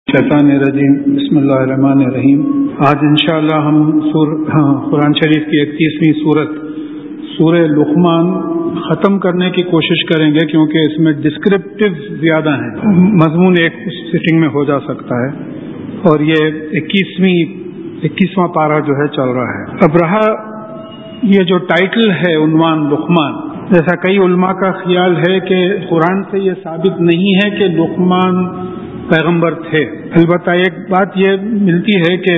شیطان الرجیم بسم اللہ الرحمن الرحیم۔ آج انشاءاللہ ہم قرآن شریف کی 31ویں سورت سورہ لقمان ختم کرنے کی کوشش کریں گے، کیونکہ اس میں ڈسکرپٹیو زیادہ ہیں، مضمون ایک سٹنگ میں ہو جا سکتا ہے، اور یہ 21واں پارہ جو ہے چل رہا ہے۔ اب رہا یہ جو ٹائٹل ہے عنوان لقمان، جیسا کئی علماء کا خیال ہے کہ قرآن سے یہ ثابت نہیں ہے کہ لقمان پیغمبر تھے۔ البتہ ایک بات یہ ملتی ہے کہ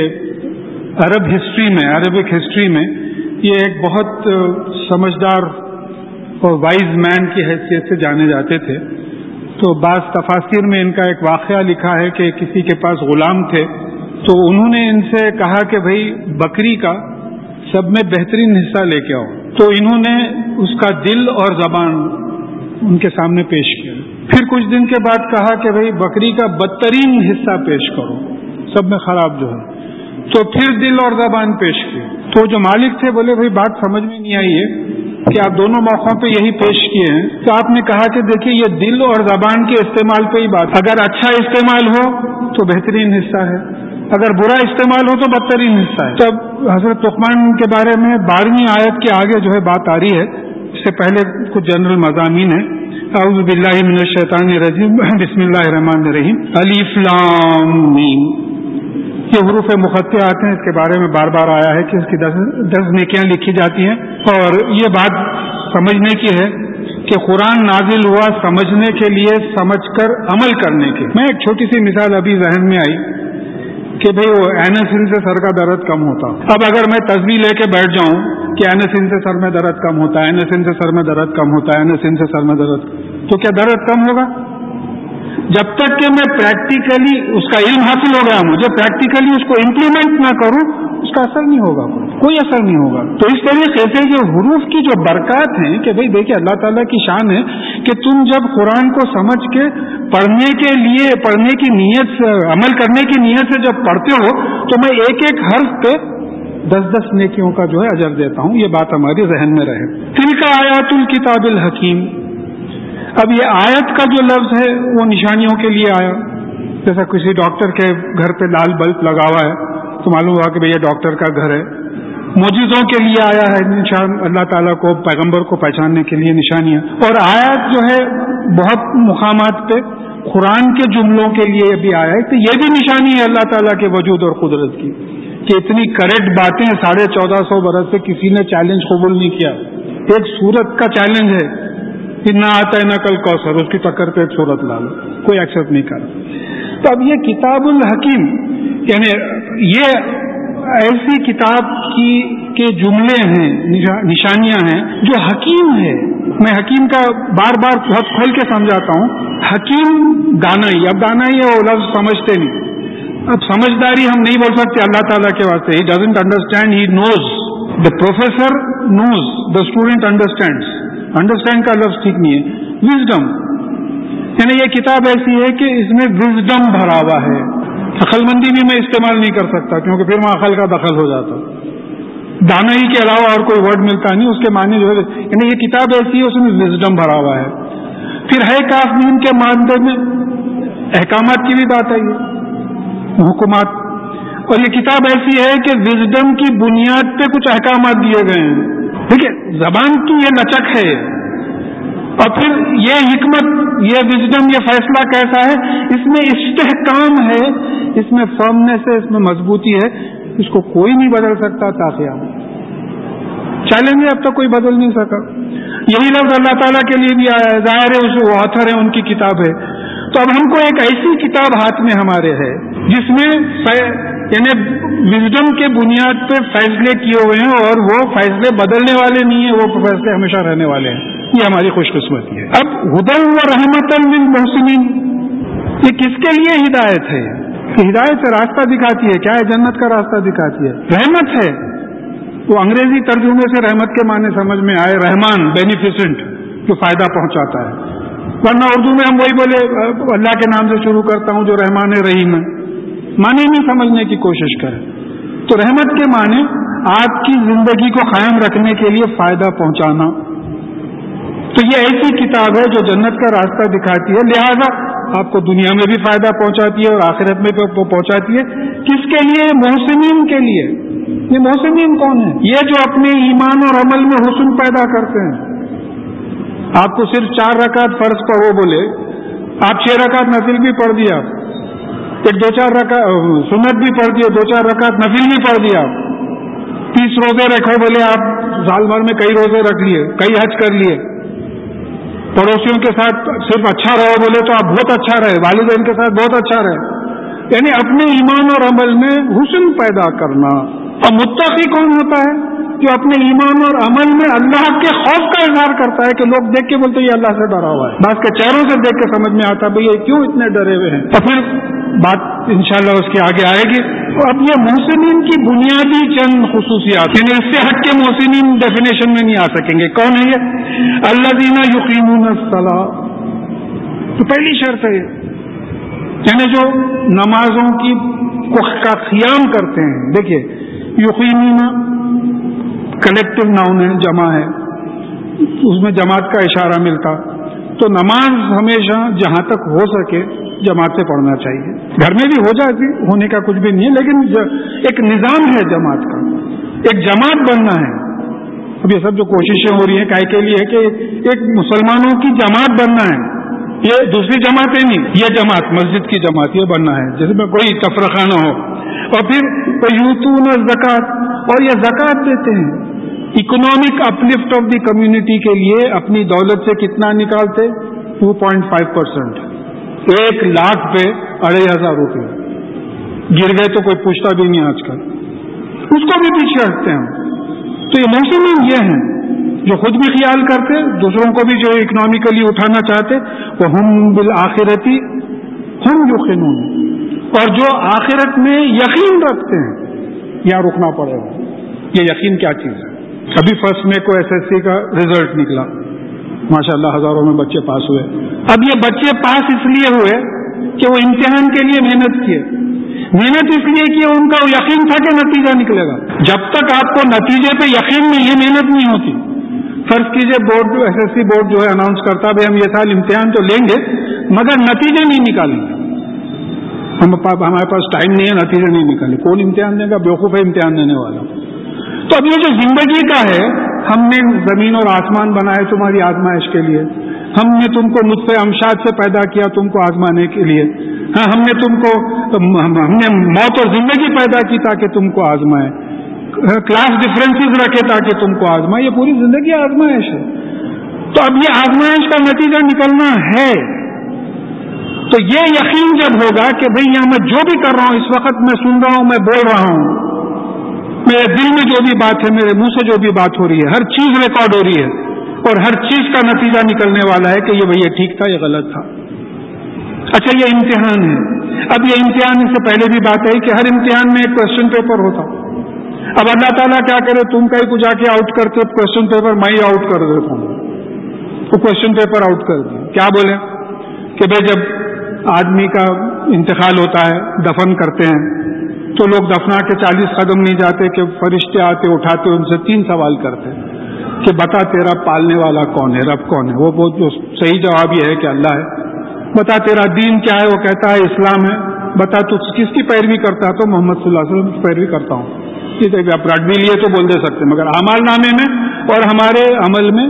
عربک ہسٹری میں یہ ایک بہت سمجھدار اور وائز مین کی حیثیت سے جانے جاتے تھے۔ تو بعض تفاسیر میں ان کا ایک واقعہ لکھا ہے کہ کسی کے پاس غلام تھے، تو انہوں نے ان سے کہا کہ بھائی بکری کا سب میں بہترین حصہ لے کے آؤ، تو انہوں نے اس کا دل اور زبان ان کے سامنے پیش کیا۔ پھر کچھ دن کے بعد کہا کہ بھائی بکری کا بدترین حصہ پیش کرو، سب میں خراب جو ہے، تو پھر دل اور زبان پیش کی۔ تو جو مالک تھے بولے بھائی بات سمجھ میں نہیں آئی ہے کہ آپ دونوں موقعوں پہ یہی پیش کیے ہیں، تو آپ نے کہا کہ دیکھیے یہ دل اور زبان کے استعمال پہ ہی بات، اگر اچھا استعمال ہو تو بہترین حصہ ہے، اگر برا استعمال ہو تو بدترین حصہ ہے۔ تب حضرت لقمان کے بارے میں 12ویں آیت کے آگے جو ہے بات آ رہی ہے، اس سے پہلے کچھ جنرل مضامین ہیں۔ اعوذ باللہ من الشیطان الرجیم، بسم اللہ الرحمن الرحیم۔ الف لام میم، یہ حروف مقطعات ہیں، اس کے بارے میں بار بار آیا ہے کہ اس کی 10 نیکیاں لکھی جاتی ہیں، اور یہ بات سمجھنے کی ہے کہ قرآن نازل ہوا سمجھنے کے لیے، سمجھ کر عمل کرنے کے۔ میں ایک چھوٹی سی مثال ابھی ذہن میں آئی کہ بھئی وہ اینسن سے سر کا درد کم ہوتا۔ اب اگر میں تسبیح لے کے بیٹھ جاؤں کہ اینسن سے سر میں درد کم ہوتا ہے، اینسن سے سر میں درد کم ہوتا ہے، اینسن سے سر میں درد، تو کیا درد کم ہوگا؟ جب تک کہ میں پریکٹیکلی اس کا علم حاصل ہو گیا، مجھے پریکٹیکلی اس کو امپلیمنٹ نہ کروں، اس کا اثر نہیں ہوگا، کوئی اثر نہیں ہوگا۔ تو اس طریقے سے یہ حروف کی جو برکات ہیں کہ بھئی دیکھیں اللہ تعالیٰ کی شان ہے کہ تم جب قرآن کو سمجھ کے پڑھنے کی نیت سے، عمل کرنے کی نیت سے جب پڑھتے ہو، تو میں ایک ایک حرف پہ 10 نیکیوں کا جو ہے اجر دیتا ہوں۔ یہ بات ہماری ذہن میں رہے۔ تلک آیات الکتاب الحکیم، اب یہ آیت کا جو لفظ ہے وہ نشانیوں کے لیے آیا، جیسا کسی ڈاکٹر کے گھر پہ لال بلب لگا ہوا ہے تو معلوم ہوا کہ بھئی یہ ڈاکٹر کا گھر ہے۔ معجزوں کے لیے آیا ہے نشان، اللہ تعالیٰ کو، پیغمبر کو پہچاننے کے لیے نشانیاں، اور آیت جو ہے بہت مقامات پہ قرآن کے جملوں کے لیے بھی آیا ہے، تو یہ بھی نشانی ہے اللہ تعالیٰ کے وجود اور قدرت کی کہ اتنی کریکٹ باتیں 1450 برس سے کسی نے چیلنج قبول نہیں کیا۔ ایک سورت کا چیلنج ہے، انا اعطیناک الکوثر، اس کی ٹکر پہ ایک سورت لا لو، کوئی ایکسپٹ نہیں کرا۔ تو اب یہ کتاب الحکیم، یعنی یہ ایسی کتاب کے جملے ہیں، نشانیاں ہیں جو حکیم ہے۔ میں حکیم کا بار بار بہت کھول کے سمجھاتا ہوں۔ حکیم دانائی، اب دانائی وہ لفظ سمجھتے نہیں، اب سمجھداری ہم نہیں بول سکتے اللہ تعالیٰ کے واسطے۔ He doesn't understand, he knows, the professor knows, the student understands. Understand کا لفظ ٹھیک نہیں ہے۔ وزڈم، یعنی یہ کتاب ایسی ہے کہ اس میں وزڈم بھرا ہوا ہے۔ عقل مندی بھی میں استعمال نہیں کر سکتا کیونکہ پھر وہاں عقل کا دخل ہو جاتا۔ دانائی کے علاوہ اور کوئی ورڈ ملتا نہیں، اس کے معنی جو ہے، یعنی یہ کتاب ایسی ہے اس میں وزڈم بھرا ہوا ہے۔ پھر ہے کاف میم کے مادے میں احکامات کی بھی بات آئی ہے، حکومات، اور یہ کتاب ایسی ہے کہ وزڈم کی بنیاد پہ کچھ احکامات دیے گئے ہیں۔ دیکھیے زبان کی یہ لچک ہے، اور پھر یہ حکمت، یہ وزڈم، یہ فیصلہ کیسا ہے، اس میں استحکام ہے، اس میں فرمنس ہے، اس میں مضبوطی ہے، اس کو کوئی نہیں بدل سکتا تا قیامت۔ چیلنج اب تک کوئی بدل نہیں سکا۔ یہی لفظ اللہ تعالیٰ کے لیے بھی آیا ہے، ظاہر ہے وہ آتھر ہے، ان کی کتاب ہے۔ تو اب ہم کو ایک ایسی کتاب ہاتھ میں ہمارے ہے جس میں یعنی وزڈم کے بنیاد پہ فیصلے کیے ہوئے ہیں، اور وہ فیصلے بدلنے والے نہیں ہیں، وہ فیصلے ہمیشہ رہنے والے ہیں۔ یہ ہماری خوش قسمتی ہے۔ اب ہدی و رحمت للمحسنین، یہ کس کے لیے ہدایت ہے؟ ہدایت سے راستہ دکھاتی ہے، کیا ہے؟ جنت کا راستہ دکھاتی ہے، رحمت ہے۔ وہ انگریزی ترجمے سے رحمت کے معنی سمجھ میں آئے، رحمان، بینیفیسنٹ، جو فائدہ پہنچاتا ہے، ورنہ اردو میں ہم وہی بولے اللہ کے نام سے شروع کرتا ہوں جو رحمان رحیم ہے، معنی نہیں سمجھنے کی کوشش کرے۔ تو رحمت کے معنی آپ کی زندگی کو قائم رکھنے کے لیے فائدہ پہنچانا۔ تو یہ ایسی کتاب ہے جو جنت کا راستہ دکھاتی ہے، لہذا آپ کو دنیا میں بھی فائدہ پہنچاتی ہے اور آخرت میں بھی پہنچاتی ہے. کس کے لیے؟ محسنین کے لیے. یہ محسنین کون ہیں؟ یہ جو اپنے ایمان اور عمل میں حسن پیدا کرتے ہیں. آپ کو صرف 4 رکعت فرض پڑھو بولے، آپ 6 رکعت نفل بھی پڑھ دیا، ایک 2-4 رکعت سنت بھی پڑھ دیا، 2-4 رکعت نفل بھی پڑھ دیا. 30 روزے رکھو بولے، آپ سال بھر میں کئی روزے رکھ لیے، کئی حج کر لیے. پڑوسیوں کے ساتھ صرف اچھا رہو بولے تو آپ بہت اچھا رہے، والدین کے ساتھ بہت اچھا رہے. یعنی اپنے ایمان اور عمل میں حسن پیدا کرنا. اور متقی کون ہوتا ہے؟ جو اپنے ایمان اور عمل میں اللہ کے خوف کا اظہار کرتا ہے، کہ لوگ دیکھ کے بولتے ہیں یہ اللہ سے ڈرا ہوا ہے. بعض کے چہروں سے دیکھ کے سمجھ میں آتا ہے بھئی یہ کیوں اتنے ڈرے ہوئے ہیں. اور پھر بات انشاءاللہ اس کے آگے آئے گی. اب یہ محسنین کی بنیادی چند خصوصیات، یعنی اس سے ہٹ کے محسنین ڈیفینیشن میں نہیں آ سکیں گے. کون ہے یہ؟ الذین یقیمون الصلاۃ. تو پہلی شرط ہے، یعنی جو نمازوں کا قیام کرتے ہیں. دیکھیے یقیمون کلیکٹو ناؤن ہے، جمع ہے، اس میں جماعت کا اشارہ ملتا. تو نماز ہمیشہ جہاں تک ہو سکے جماعت سے پڑھنا چاہیے. گھر میں بھی ہو جاتی، ہونے کا کچھ بھی نہیں ہے، لیکن ایک نظام ہے جماعت کا، ایک جماعت بننا ہے. اب یہ سب جو کوششیں ہو رہی ہیں کائے کے لیے کہ ایک مسلمانوں کی جماعت بننا ہے. یہ دوسری جماعتیں نہیں، یہ جماعت مسجد کی جماعت یہ بننا ہے جس میں کوئی تفرقہ نہ ہو. اور پھر یؤتون الزکات، اور یہ زکات دیتے ہیں. Economic uplift of the community کے لیے اپنی دولت سے کتنا نکالتے؟ 2.5%. 1 لاکھ پہ 2,500 روپے گر گئے تو کوئی پوچھتا بھی نہیں آج کل، اس کو بھی پیچھے ہٹتے ہیں. تو یہ محسنین یہ ہیں جو خود بھی خیال کرتے، دوسروں کو بھی جو اکنامیکلی اٹھانا چاہتے. وَهُمْ بِالْآخِرَةِ هُمْ يُوقِنُونَ، اور جو آخرت میں یقین رکھتے ہیں. یہاں رکنا پڑے گا، یہ یقین کیا چیز ہے. ابھی فرسٹ میں کو SSC کا رزلٹ نکلا، ماشاءاللہ ہزاروں میں بچے پاس ہوئے. اب یہ بچے پاس اس لیے ہوئے کہ وہ امتحان کے لیے محنت کیے. محنت اس لیے کہ ان کا یقین تھا کہ نتیجہ نکلے گا. جب تک آپ کو نتیجے پہ یقین نہیں ہے محنت نہیں ہوتی. فرض کیجئے بورڈ SSC بورڈ جو ہے اناؤنس کرتا بھائی ہم یہ سال امتحان تو لیں گے مگر نتیجے نہیں نکالیں گے، ہمارے پاس ٹائم نہیں ہے، نتیجے نہیں نکالے. کون امتحان دے گا؟ بیوقوف ہے امتحان دینے والا. تو اب یہ جو زندگی کا ہے، ہم نے زمین اور آسمان بنائے تمہاری آزمائش کے لیے، ہم نے تم کو نطفے امشاد سے پیدا کیا تم کو آزمانے کے لیے، ہاں ہم نے موت اور زندگی پیدا کی تاکہ تم کو آزمائے، کلاس ڈفرینسز رکھے تاکہ تم کو آزمائے. یہ پوری زندگی آزمائش ہے. تو اب یہ آزمائش کا نتیجہ نکلنا ہے. تو یہ یقین جب ہوگا کہ بھئی یہاں میں جو بھی کر رہا ہوں، اس وقت میں سن رہا ہوں، میں بول رہا ہوں، میرے دل میں جو بھی بات ہے، میرے منہ سے جو بھی بات ہو رہی ہے، ہر چیز ریکارڈ ہو رہی ہے اور ہر چیز کا نتیجہ نکلنے والا ہے کہ یہ بھئی یہ ٹھیک تھا، یہ غلط تھا. اچھا یہ امتحان ہے. اب یہ امتحان اس سے پہلے بھی بات ہے کہ ہر امتحان میں ایک کوشچن پیپر ہوتا. اب اللہ تعالیٰ کیا کرے، تم کہیں کو جا کے آؤٹ کرتے کوشچن پیپر میں ہی آؤٹ کر دیتا ہوں. تو کوشچن پیپر آؤٹ کر دیا. کیا بولے کہ بھائی جب آدمی کا انتقال ہوتا ہے، دفن کرتے ہیں تو لوگ دفنا کے 40 قدم نہیں جاتے کہ فرشتے آتے اٹھاتے ان سے 3 سوال کرتے کہ بتا تیرا پالنے والا کون ہے، رب کون ہے. وہ بہت جو صحیح جواب یہ ہے کہ اللہ ہے. بتا تیرا دین کیا ہے، وہ کہتا ہے اسلام ہے. بتا تو کس کی پیروی کرتا ہے، تو محمد صلی اللہ علیہ وسلم کی پیروی کرتا ہوں. ٹھیک ہے، آپ رٹ بھی لیے تو بول دے سکتے، مگر اعمال نامے میں اور ہمارے عمل میں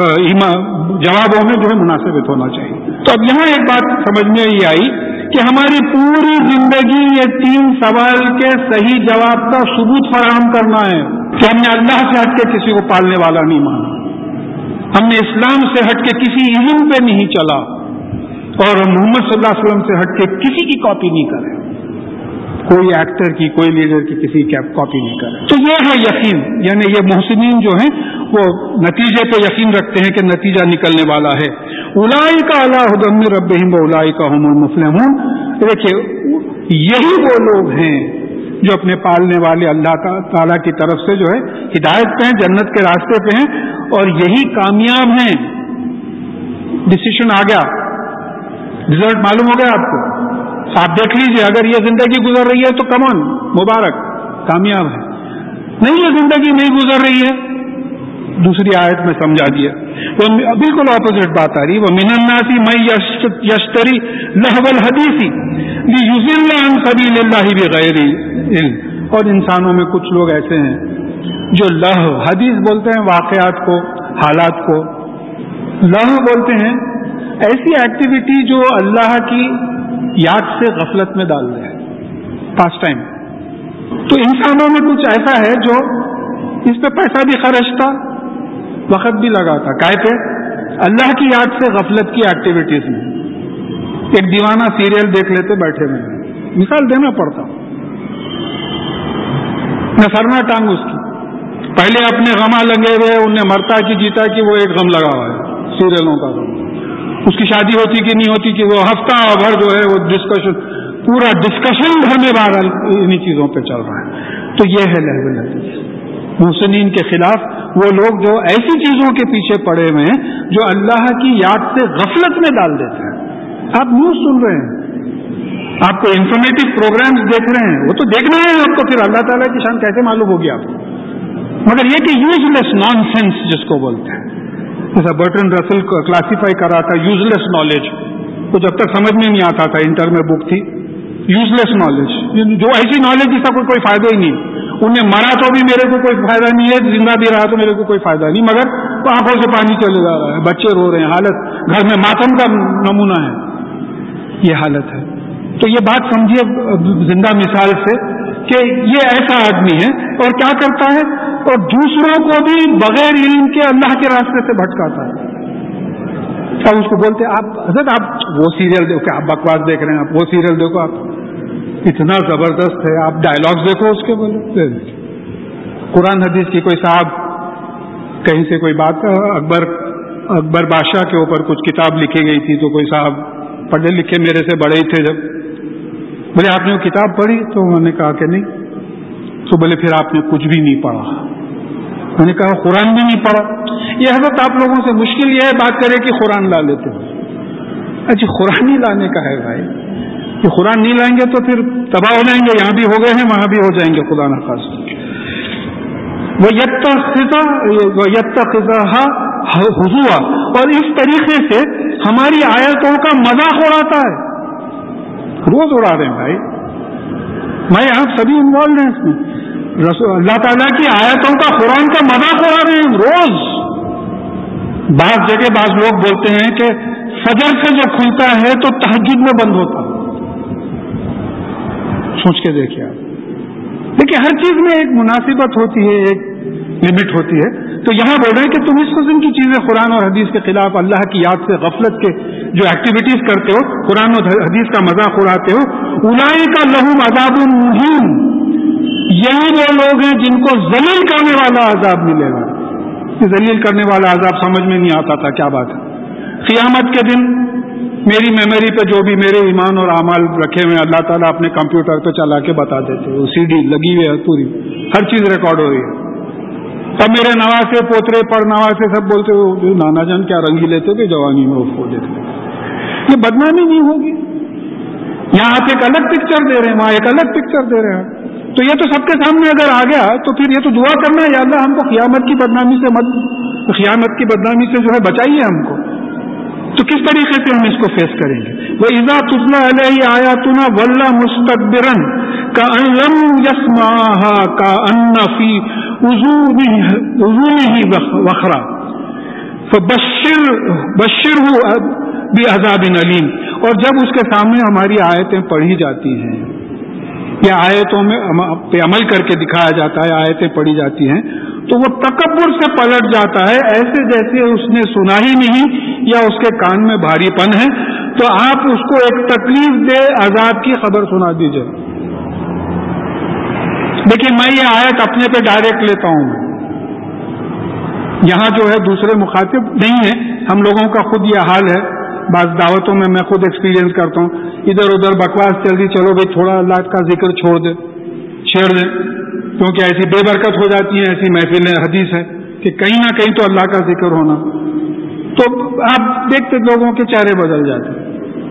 جوابوں میں جو ہے مناسبت ہونا چاہیے. تو اب یہاں ایک بات سمجھ میں یہ آئی کہ ہماری پوری زندگی یہ 3 سوال کے صحیح جواب کا ثبوت فراہم کرنا ہے کہ ہم نے اللہ سے ہٹ کے کسی کو پالنے والا نہیں مانا، ہم نے اسلام سے ہٹ کے کسی علم پہ نہیں چلا، اور محمد صلی اللہ علیہ وسلم سے ہٹ کے کسی کی کاپی نہیں کرے، کوئی ایکٹر کی، کوئی لیڈر کی کسی کی کاپی نہیں کرے. تو یہ ہے یقین. یعنی یہ محسنین جو ہیں وہ نتیجے پہ یقین رکھتے ہیں کہ نتیجہ نکلنے والا ہے. اولئک علی ھدی من ربہم واولئک ھم المفلحون. دیکھیے یہی وہ لوگ ہیں جو اپنے پالنے والے اللہ تعالیٰ کی طرف سے جو ہے ہدایت پہ ہیں، جنت کے راستے پہ ہیں، اور یہی کامیاب ہیں. ڈسیشن آ گیا، رزلٹ معلوم ہو گیا آپ کو. آپ دیکھ لیجئے، اگر یہ زندگی گزر رہی ہے تو کمان مبارک، کامیاب ہے. نہیں یہ زندگی نہیں گزر رہی ہے دوسری آیت میں سمجھا دیا. وہ بالکل اپوزٹ بات آ رہی ہے. وہ من الناس من یشتری لہو الحدیث لیضل عن سبیل اللہ بغیر علم. اور انسانوں میں کچھ لوگ ایسے ہیں جو لہو حدیث بولتے ہیں, واقعات کو, حالات کو لہو بولتے ہیں, ایسی ایکٹیویٹی جو اللہ کی یاد سے غفلت میں ڈال دے, پاس ٹائم. تو انسانوں میں کچھ ایسا ہے جو اس پہ پیسہ بھی خرچتا, وقت بھی لگاتا, کائے پہ اللہ کی یاد سے غفلت کی ایکٹیویٹیز میں. ایک دیوانہ سیریل دیکھ لیتے بیٹھے ہوئے, مثال دینا پڑتا, نفرنا ٹانگ اس کی, پہلے اپنے غما لگے ہوئے, انہیں مرتا کہ جیتا کہ وہ ایک غم لگا ہوا ہے, سیریلوں کا غم. اس کی شادی ہوتی کہ نہیں ہوتی کہ وہ ہفتہ بھر جو ہے وہ ڈسکشن, پورا ڈسکشن گھر میں باہر انہیں چیزوں پہ چل رہا ہے. تو یہ ہے لہو الحدیث. محسنین کے خلاف وہ لوگ جو ایسی چیزوں کے پیچھے پڑے ہوئے ہیں جو اللہ کی یاد سے غفلت میں ڈال دیتے ہیں. آپ نیوز سن رہے ہیں, آپ کو انفارمیٹو پروگرامز دیکھ رہے ہیں, وہ تو دیکھنا ہے آپ کو, پھر اللہ تعالیٰ کی شان کیسے معلوم ہوگی آپ کو. مگر یہ کہ یوز لیس نان سینس جس کو بولتے ہیں, جیسا برٹن رسل کو کلاسیفائی کرا تھا یوز لیس نالج, وہ جب تک سمجھ میں نہیں آتا تھا, انٹر میں بک تھی یوز لیس نالج, جو ایسی نالج جس کا کوئی فائدہ ہی نہیں. انہیں مرا تو بھی میرے کو کوئی فائدہ نہیں ہے, زندہ بھی رہا تو میرے کو کوئی فائدہ نہیں, مگر آنکھوں سے پانی چلے جا رہا ہے, بچے رو رہے ہیں, حالت گھر میں ماتم کا نمونہ ہے, یہ حالت ہے. تو یہ بات سمجھیے زندہ مثال سے کہ یہ ایسا آدمی ہے اور کیا کرتا ہے, اور دوسروں کو بھی بغیر علم کے اللہ کے راستے سے بھٹکاتا ہے. اب اس کو بولتے آپ حضرت آپ وہ سیریل دیکھو, آپ بکواس دیکھ رہے ہیں, آپ وہ سیریل دیکھو, آپ اتنا زبردست ہے, آپ ڈائلاگز دیکھو اس کے. بولے قرآن حدیث کی کوئی صاحب کہیں سے کوئی بات, اکبر بادشاہ کے اوپر کچھ کتاب لکھی گئی تھی, تو کوئی صاحب پڑھے لکھے میرے سے بڑے ہی تھے, جب بولے آپ نے وہ کتاب پڑھی, تو میں نے کہا کہ نہیں. تو بولے پھر آپ نے کچھ بھی نہیں پڑھا. میں نے کہا قرآن بھی نہیں پڑھا. یہ حضرت آپ لوگوں سے مشکل یہ ہے بات کرے کہ قرآن لا لیتے ہیں. اچھا قرآن ہی لانے کا ہے بھائی, کہ قرآن نہیں لائیں گے تو پھر تباہ ہو جائیں گے, یہاں بھی ہو گئے ہیں وہاں بھی ہو جائیں گے خدا نہ خواستہ. وَيَتَّخِذَهَا هُزُوًا, اور اس طریقے سے ہماری آیتوں کا مذاق اڑاتا ہے. روز اڑا رہے ہیں بھائی, میں آپ سبھی انوالوڈ ہیں اس میں. اللہ تعالیٰ کی آیتوں کا قرآن کا مذاق اڑا رہے ہیں روز. بعض جگہ بعض لوگ بولتے ہیں کہ فجر سے جو کھلتا ہے تو تہجد میں بند ہوتا ہے. سوچ کے دیکھیے آپ. دیکھیے ہر چیز میں ایک مناسبت ہوتی ہے, ایک لمٹ ہوتی ہے. تو یہاں بول رہے ہیں کہ تم اس قسم کی چیزیں قرآن اور حدیث کے خلاف, اللہ کی یاد سے غفلت کے جو ایکٹیویٹیز کرتے ہو, قرآن اور حدیث کا مذاق اڑاتے ہو. اولئک لہم عذاب مہین, یہی وہ لوگ ہیں جن کو ذلیل کرنے والا عذاب ملے گا. ذلیل کرنے والا عذاب سمجھ میں نہیں آتا تھا کیا بات ہے. قیامت کے دن میری میموری پہ جو بھی میرے ایمان اور اعمال رکھے ہوئے اللہ تعالیٰ اپنے کمپیوٹر پہ چلا کے بتا دیتے, وہ سی ڈی لگی ہوئی ہے پوری, ہر چیز ریکارڈ ہو رہی ہے. تب میرے نواسے پوترے پڑ نواسے سب بولتے ہو نانا جان کیا رنگی لیتے کہ جوانی میں اس کو دیتے. یہ بدنامی نہیں ہوگی. یہاں آپ ایک الگ پکچر دے رہے ہیں, وہاں ایک الگ پکچر دے رہے ہیں. تو یہ تو سب کے سامنے اگر آ گیا تو پھر یہ تو دعا کرنا ہے, یا اللہ ہم کو قیامت کی بدنامی سے جو ہے بچائیے ہم کو. تو کس طریقے سے ہم اس کو فیس کریں گے؟ وَإِذَا تُتْلَىٰ عَلَيْهِ آيَاتُنَا وَلَّىٰ مُسْتَكْبِرًا كَأَن لَّمْ يَسْمَعْهَا كَأَنَّ فِي أُذُنِهِ وَقْرًا فَبَشِّرْهُ بِعَذَابٍ أَلِيمٍ. اور جب اس کے سامنے ہماری آیتیں پڑھی جاتی ہیں یا آیتوں میں پہ عمل کر کے دکھایا جاتا ہے, آیتیں پڑھی جاتی ہیں, تو وہ تکبر سے پلٹ جاتا ہے, ایسے جیسے اس نے سنا ہی نہیں یا اس کے کان میں بھاری پن ہے. تو آپ اس کو ایک تکلیف دے عذاب کی خبر سنا دیجیے. لیکن میں یہ آیت اپنے پہ ڈائریکٹ لیتا ہوں, یہاں جو ہے دوسرے مخاطب نہیں ہے. ہم لوگوں کا خود یہ حال ہے, بعض دعوتوں میں میں خود ایکسپیرینس کرتا ہوں, ادھر ادھر بکواس چل رہی, چلو بھائی تھوڑا اللہ کا ذکر چھیڑ دیں, کیونکہ ایسی بے برکت ہو جاتی ہیں ایسی محفلیں. حدیث ہے کہ کہیں نہ کہیں تو اللہ کا ذکر ہونا. تو آپ دیکھتے لوگوں کے چہرے بدل جاتے ہیں.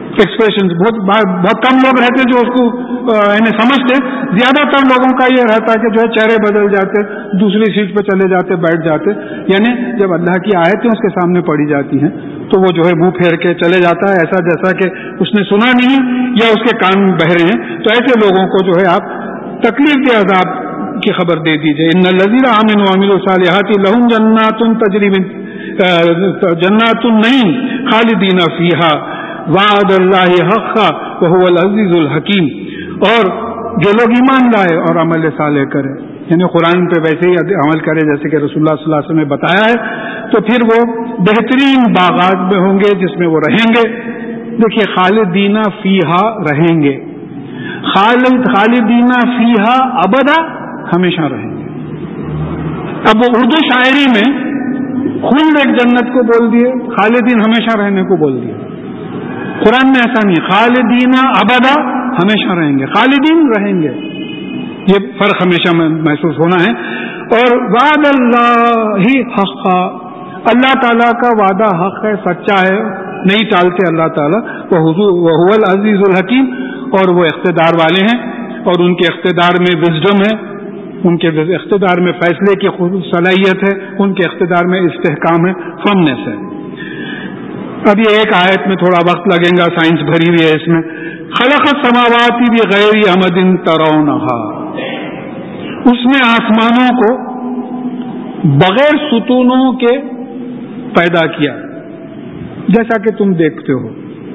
ایکسپریشن بہت کم لوگ رہتے جو اس کو یعنی سمجھتے. زیادہ تر لوگوں کا یہ رہتا ہے کہ جو ہے چہرے بدل جاتے, دوسری سیٹ پہ چلے جاتے, بیٹھ جاتے. یعنی جب اللہ کی آیتیں اس کے سامنے پڑھی جاتی ہیں تو وہ جو ہے منہ پھیر کے چلے جاتا ہے, ایسا جیسا کہ اس نے سنا نہیں یا اس کے کان بہرے ہیں. تو ایسے لوگوں کو جو ہے آپ تکلیف کے عذاب کی خبر دے دیجیے. ان الذین آمنوا وعملوا الصالحات لهم جنات تجری من جنات النعیم خالدین فیہا وعد اللہ حقا وهو العزیز الحکیم. اور جو لوگ ایمان لائے اور عمل صالح کرے, یعنی قرآن پہ ویسے ہی عمل کرے جیسے کہ رسول اللہ صلی اللہ علیہ وسلم نے بتایا ہے, تو پھر وہ بہترین باغات میں ہوں گے جس میں وہ رہیں گے. دیکھیے خالدین فیہا رہیں گے, خالدین فیہا ابدا ہمیشہ رہیں گے. اب وہ اردو شاعری میں خلد ایک جنت کو بول دیے, خالدین ہمیشہ رہنے کو بول دیے. قرآن میں ایسا نہیں, خالدین ابدا ہمیشہ رہیں گے, خالدین رہیں گے. یہ فرق ہمیشہ محسوس ہونا ہے. اور وعد اللہ حقا, اللہ تعالیٰ کا وعدہ حق ہے, سچا ہے, نہیں ٹالتے اللہ تعالیٰ. وہو العزیز الحکیم, اور وہ اقتدار والے ہیں اور ان کے اقتدار میں وزڈم ہے, ان کے اقتدار میں فیصلے کی صلاحیت ہے, ان کے اقتدار میں استحکام ہے, فرمنس ہے. اب یہ ایک آیت میں تھوڑا وقت لگے گا, سائنس بھری ہوئی ہے اس میں. خلق السماوات بغیر عمد ترونھا, اس نے آسمانوں کو بغیر ستونوں کے پیدا کیا جیسا کہ تم دیکھتے ہو.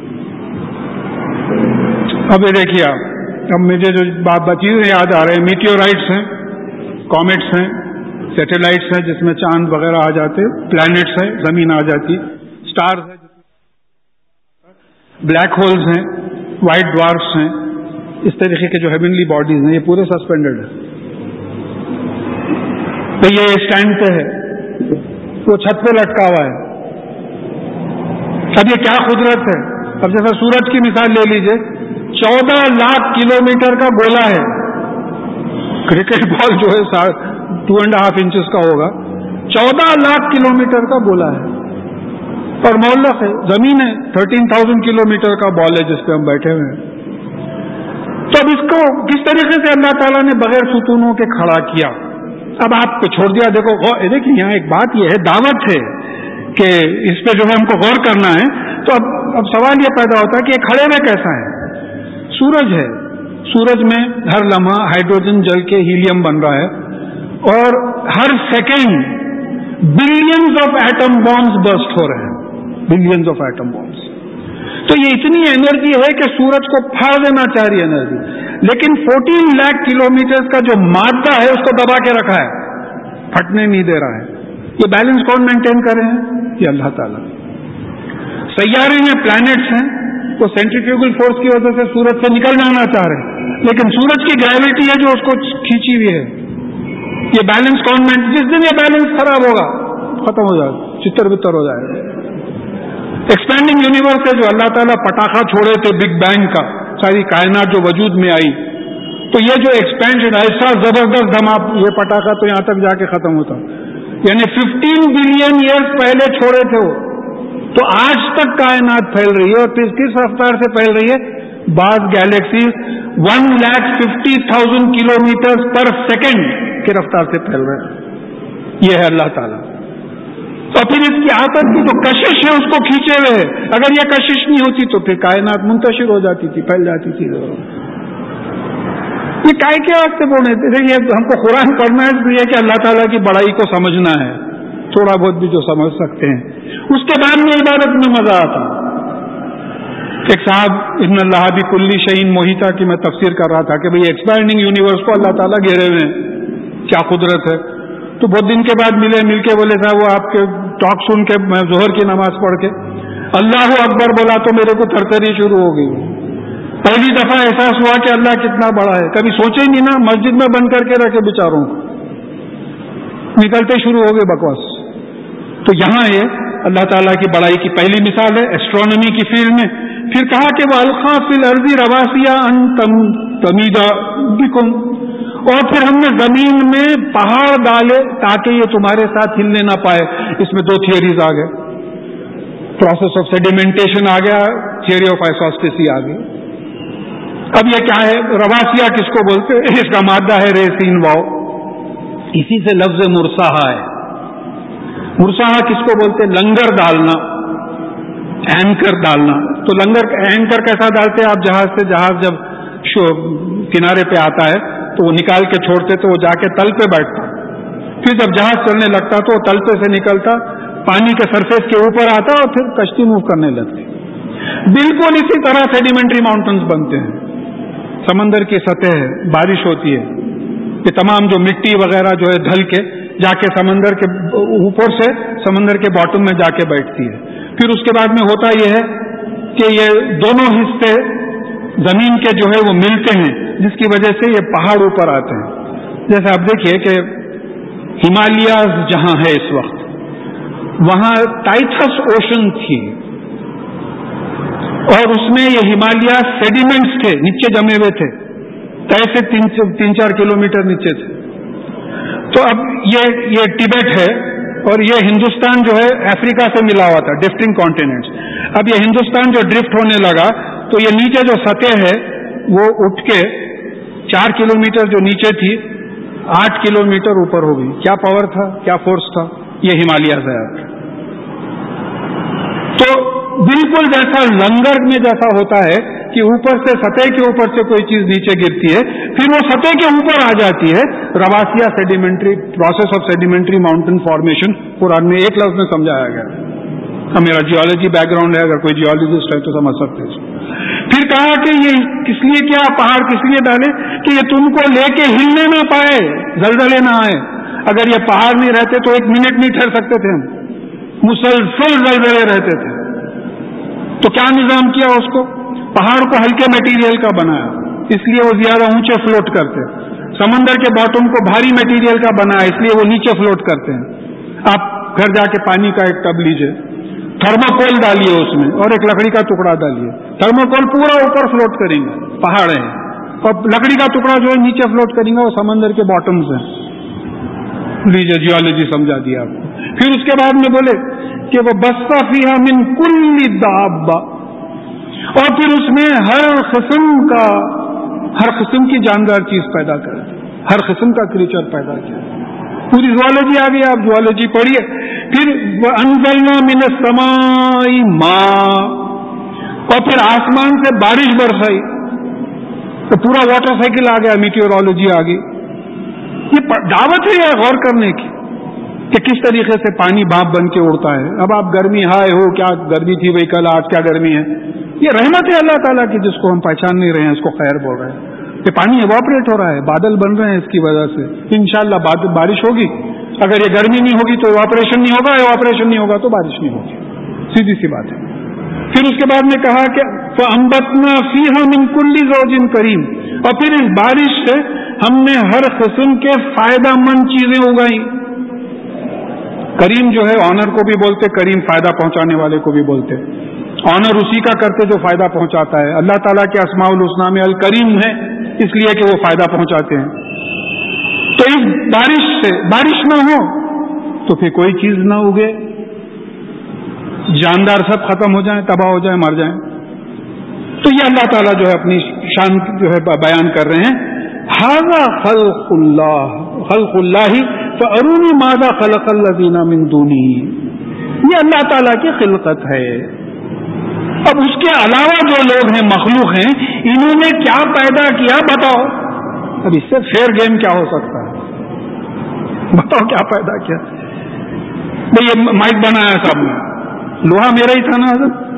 اب یہ دیکھیے آپ, اب مجھے جو بات چیزیں یاد آ رہے ہیں, میٹیورائٹس ہیں, کامٹس ہیں, سیٹلائٹس ہیں جس میں چاند وغیرہ آ جاتے, پلانٹس ہیں, زمین آ جاتی, سٹارز ہیں, بلیک ہولز ہیں, وائٹ ڈوارفس ہیں. اس طریقے کے جو ہیونلی باڈیز ہیں یہ پورے سسپینڈڈ ہیں. تو یہ اسٹینڈ پہ ہے, وہ چھت پہ لٹکا ہوا ہے. اب یہ کیا قدرت ہے. اب جیسا سورج کی مثال لے لیجئے, 14 لاکھ کلومیٹر کا گولا ہے. کرکٹ بال جو ہے 2.5 انچز کا ہوگا, 14 لاکھ کلومیٹر کا گولا ہے اور معلق ہے. زمین ہے 13,000 کلومیٹر کا بال ہے جس پہ ہم بیٹھے ہوئے ہیں. تو اب اس کو کس طریقے سے اللہ تعالیٰ نے بغیر ستونوں کے کھڑا کیا. اب آپ کو چھوڑ دیا. دیکھیے یہاں ایک بات یہ ہے, دعوت ہے کہ اس پہ جو ہے ہم کو غور کرنا ہے. تو اب سوال یہ پیدا ہوتا ہے کہ یہ کھڑے میں کیسا ہے. سورج ہے, سورج میں ہر لمحہ ہائیڈروجن جل کے ہیلیم بن رہا ہے اور ہر second billions of atom bombs burst ہو رہے ہیں, بلینز آف ایٹم بامز. تو یہ اتنی انرجی ہے کہ سورج کو پھاڑ دینا چاہ رہی ہے انرجی, لیکن 14 لاکھ کلومیٹر کا جو مادہ ہے اس کو دبا کے رکھا ہے, پھٹنے نہیں دے رہا ہے. یہ بیلنس کون مینٹین کر رہے ہیں؟ یہ اللہ تعالیٰ. سیارے ہیں, پلانٹس ہیں, وہ سینٹریفیوگل فورس کی وجہ سے سورج سے نکل جانا چاہ رہے ہیں, لیکن سورج کی گریوٹی ہے جو اس کو کھینچی ہوئی ہے. یہ بیلنس کون مینٹین, جس دن یہ بیلنس خراب ہوگا ختم ہو جائے گا, چتر بتر ہو جائے گا. ایکسپینڈنگ یونیورس ہے جو اللہ تعالیٰ پٹاخہ چھوڑے تھے بگ بینگ کا, ساری کائنات جو وجود میں آئی, تو یہ جو ایکسپینشن ایسا زبردست دھماک, یہ پٹاخہ تو یہاں تک جا کے ختم ہوتا, یعنی 15 بلین ایئرز پہلے چھوڑے تھے وہ, تو آج تک کائنات پھیل رہی ہے. اور کس رفتار سے پھیل رہی ہے؟ بعض گیلیکسیز 1,50,000 کلومیٹر پر سیکنڈ کی رفتار سے پھیل رہے ہیں. یہ ہے اللہ تعالیٰ. اور پھر اس کی آفت کی جو کشش ہے اس کو کھینچے ہوئے ہے. اگر یہ کشش نہیں ہوتی تو پھر کائنات منتشر ہو جاتی تھی, پھیل جاتی تھی. یہ کائے کے واسطے بولے تھے. یہ ہم کو قرآن پڑھنا ہے اس لیے کہ اللہ تعالیٰ کی بڑائی کو سمجھنا ہے, تھوڑا بہت بھی جو سمجھ سکتے ہیں. اس کے بعد میں عبادت میں مزہ آتا. ایک صاحب ان اللہ بکل شیء محیط کی میں تفسیر کر رہا تھا کہ بھئی ایکسپینڈنگ یونیورس کو اللہ تعالیٰ گھیرے ہوئے ہیں, کیا قدرت ہے. تو بہت دن کے بعد مل کے بولے صاحب وہ آپ کے ٹاک سن کے میں ظہر کی نماز پڑھ کے اللہ اکبر بولا تو میرے کو تھرتھری شروع ہو گئی. پہلی دفعہ احساس ہوا کہ اللہ کتنا بڑا ہے. کبھی سوچے نہیں نا, مسجد میں بند کر کے رکھے بیچاروں کو, نکلتے شروع ہو گئے بکواس. تو یہاں یہ اللہ تعالیٰ کی بڑائی کی پہلی مثال ہے ایسٹرونومی کی فیلڈ میں. پھر کہا کہ وہ القا فی الارض رواسیا ان تمیدا بکم, اور پھر ہم نے زمین میں پہاڑ ڈالے تاکہ یہ تمہارے ساتھ ہلنے نہ پائے. اس میں 2 تھیوریز آ گئے. پروسیس آف سیڈیمنٹیشن آ گیا, थियरी ऑफ आइसोस्टेसी आ गई। अब ये क्या है, रवासिया किसको बोलते हैं? इसका मादा है रेसिन वाओ, इसी से लफ्ज मुरसाहा है। मुरसाहा किसको बोलते हैं? लंगर डालना, एंकर डालना। तो लंगर एंकर कैसा डालते हैं आप? जहाज से जहाज जब किनारे पे आता है तो वो निकाल के छोड़ते तो वो जाके तल पे बैठता, फिर जब जहाज चलने लगता तो वो तल पे से निकलता, पानी के सरफेस के ऊपर आता और फिर कश्ती मूव करने लगती। बिल्कुल इसी तरह सेडिमेंट्री माउंटेन्स बनते हैं। समंदर की सतह है, बारिश होती है, ये तमाम जो मिट्टी वगैरह जो है ढल के जाके समंदर के ऊपर से समंदर के बॉटम में जाके बैठती है। फिर उसके बाद में होता यह है कि ये दोनों हिस्से जमीन के जो है वो मिलते हैं, जिसकी वजह से ये पहाड़ ऊपर आते हैं। जैसे आप देखिए कि हिमालयाज जहां है इस वक्त, वहां टाइथस ओशन थी और उसमें ये हिमालय सेडिमेंट्स थे, नीचे जमे हुए थे, तय से 3-4 किलोमीटर नीचे थे। तो अब ये टिबेट है और ये हिंदुस्तान जो है अफ्रीका से मिला हुआ था, ड्रिफ्टिंग कॉन्टिनेंट्स। अब ये हिंदुस्तान जो ड्रिफ्ट होने लगा तो ये नीचे जो सतह है वो उठ के 4 किलोमीटर जो नीचे थी 8 किलोमीटर ऊपर हो गई। क्या पावर था, क्या फोर्स था? ये हिमालय से आया। तो बिल्कुल जैसा लंगर में जैसा होता है कि ऊपर से सतह के ऊपर से कोई चीज नीचे गिरती है, फिर वो सतह के ऊपर आ जाती है। रवासिया sedimentary, process of sedimentary mountain formation Quran में एक लफ्ज में समझाया गया। अब मेरा जियोलॉजी बैकग्राउंड है, अगर कोई जियोलॉजिस्ट है तो समझ सकते हैं। फिर कहा कि ये किस लिए, क्या पहाड़ किस लिए डाले? कि ये तुमको लेके हिलने ना पाए, जलजले ना आए। अगर ये पहाड़ नहीं रहते तो 1 मिनट नहीं ठहर सकते थे हम, मुसलसल जलजले रहते थे। तो क्या निजाम किया उसको? पहाड़ को हल्के मटेरियल का बनाया, इसलिए वो ज्यादा ऊंचे फ्लोट करते। समंदर के बॉटम को भारी मटेरियल का बनाया, इसलिए वो नीचे फ्लोट करते हैं। आप घर जाके पानी का एक टब लीजिए, थर्माकोल डालिए उसमें और एक लकड़ी का टुकड़ा डालिए, थर्माकोल पूरा ऊपर फ्लोट करेंगे, पहाड़ है, और लकड़ी का टुकड़ा जो है नीचे फ्लोट करेंगे, वो समंदर के बॉटम से। लीजिए, जियोलॉजी समझा दिया आपको। फिर उसके बाद में बोले कि वो बस्ता फीहा मिन कुल्ली दाब्बा, और फिर उसमें हर किस्म की जानदार चीज पैदा कर दी, हर किस्म का क्रीचर पैदा किया। पूरी ज़ुआलॉजी आ गई, आप ज़ुआलॉजी पढ़िए। फिर अनज़लना मिनस समाई माँ, और फिर आसमान से बारिश बरसाई, तो पूरा वाटर साइकिल आ गया, मीटियोरोलॉजी आ गई। ये दावत है गौर करने की कि किस तरीके से पानी भाप बन के उड़ता है। अब आप गर्मी हाय हो, क्या गर्मी थी भाई कल, आज क्या गर्मी है? ये रहमत है अल्लाह ताला की, जिसको हम पहचान नहीं रहे हैं, इसको खैर बोल रहे हैं। ये पानी इवॉपरेट हो रहा है, बादल बन रहे हैं इसकी वजह से। इंशाअल्लाह बारिश होगी। अगर ये गर्मी नहीं होगी तो इवॉपरेशन नहीं होगा, इवॉपरेशन नहीं होगा तो बारिश नहीं होगी, सीधी सी बात है। फिर उसके बाद में कहा कि फअंबतना फीहा मिन कुल्ली ज़ौजिन करीम, और फिर इस बारिश से हमने हर किस्म के फायदामंद चीजें उगाई। करीम जो है ऑनर को भी बोलते, करीम फायदा पहुंचाने वाले को भी बोलते। ऑनर उसी का करते जो फायदा पहुंचाता है। अल्लाह ताला के अस्माउल हुस्ना में अल करीम है, इसलिए कि वो फायदा पहुंचाते हैं। तो इस बारिश से, बारिश ना हो तो फिर कोई चीज ना उगे, जानदार सब खत्म हो जाए, तबाह हो जाए, मर जाए। तो ये अल्लाह ताला जो है अपनी शान जो है बयान कर रहे हैं। हाज़ा खल्क़ुल्लाहि फ़अरूनी माज़ा ख़लक़ल्लज़ीना मिन दूनिही, ये अल्लाह ताला की खिलकत है। अब उसके अलावा जो लोग हैं, मखलूक हैं, इन्होंने क्या पैदा किया बताओ। अब इससे फेयर गेम क्या हो सकता है? बताओ क्या पैदा किया। भाई ये माइक बनाया सबने, लोहा मेरा ही था ना।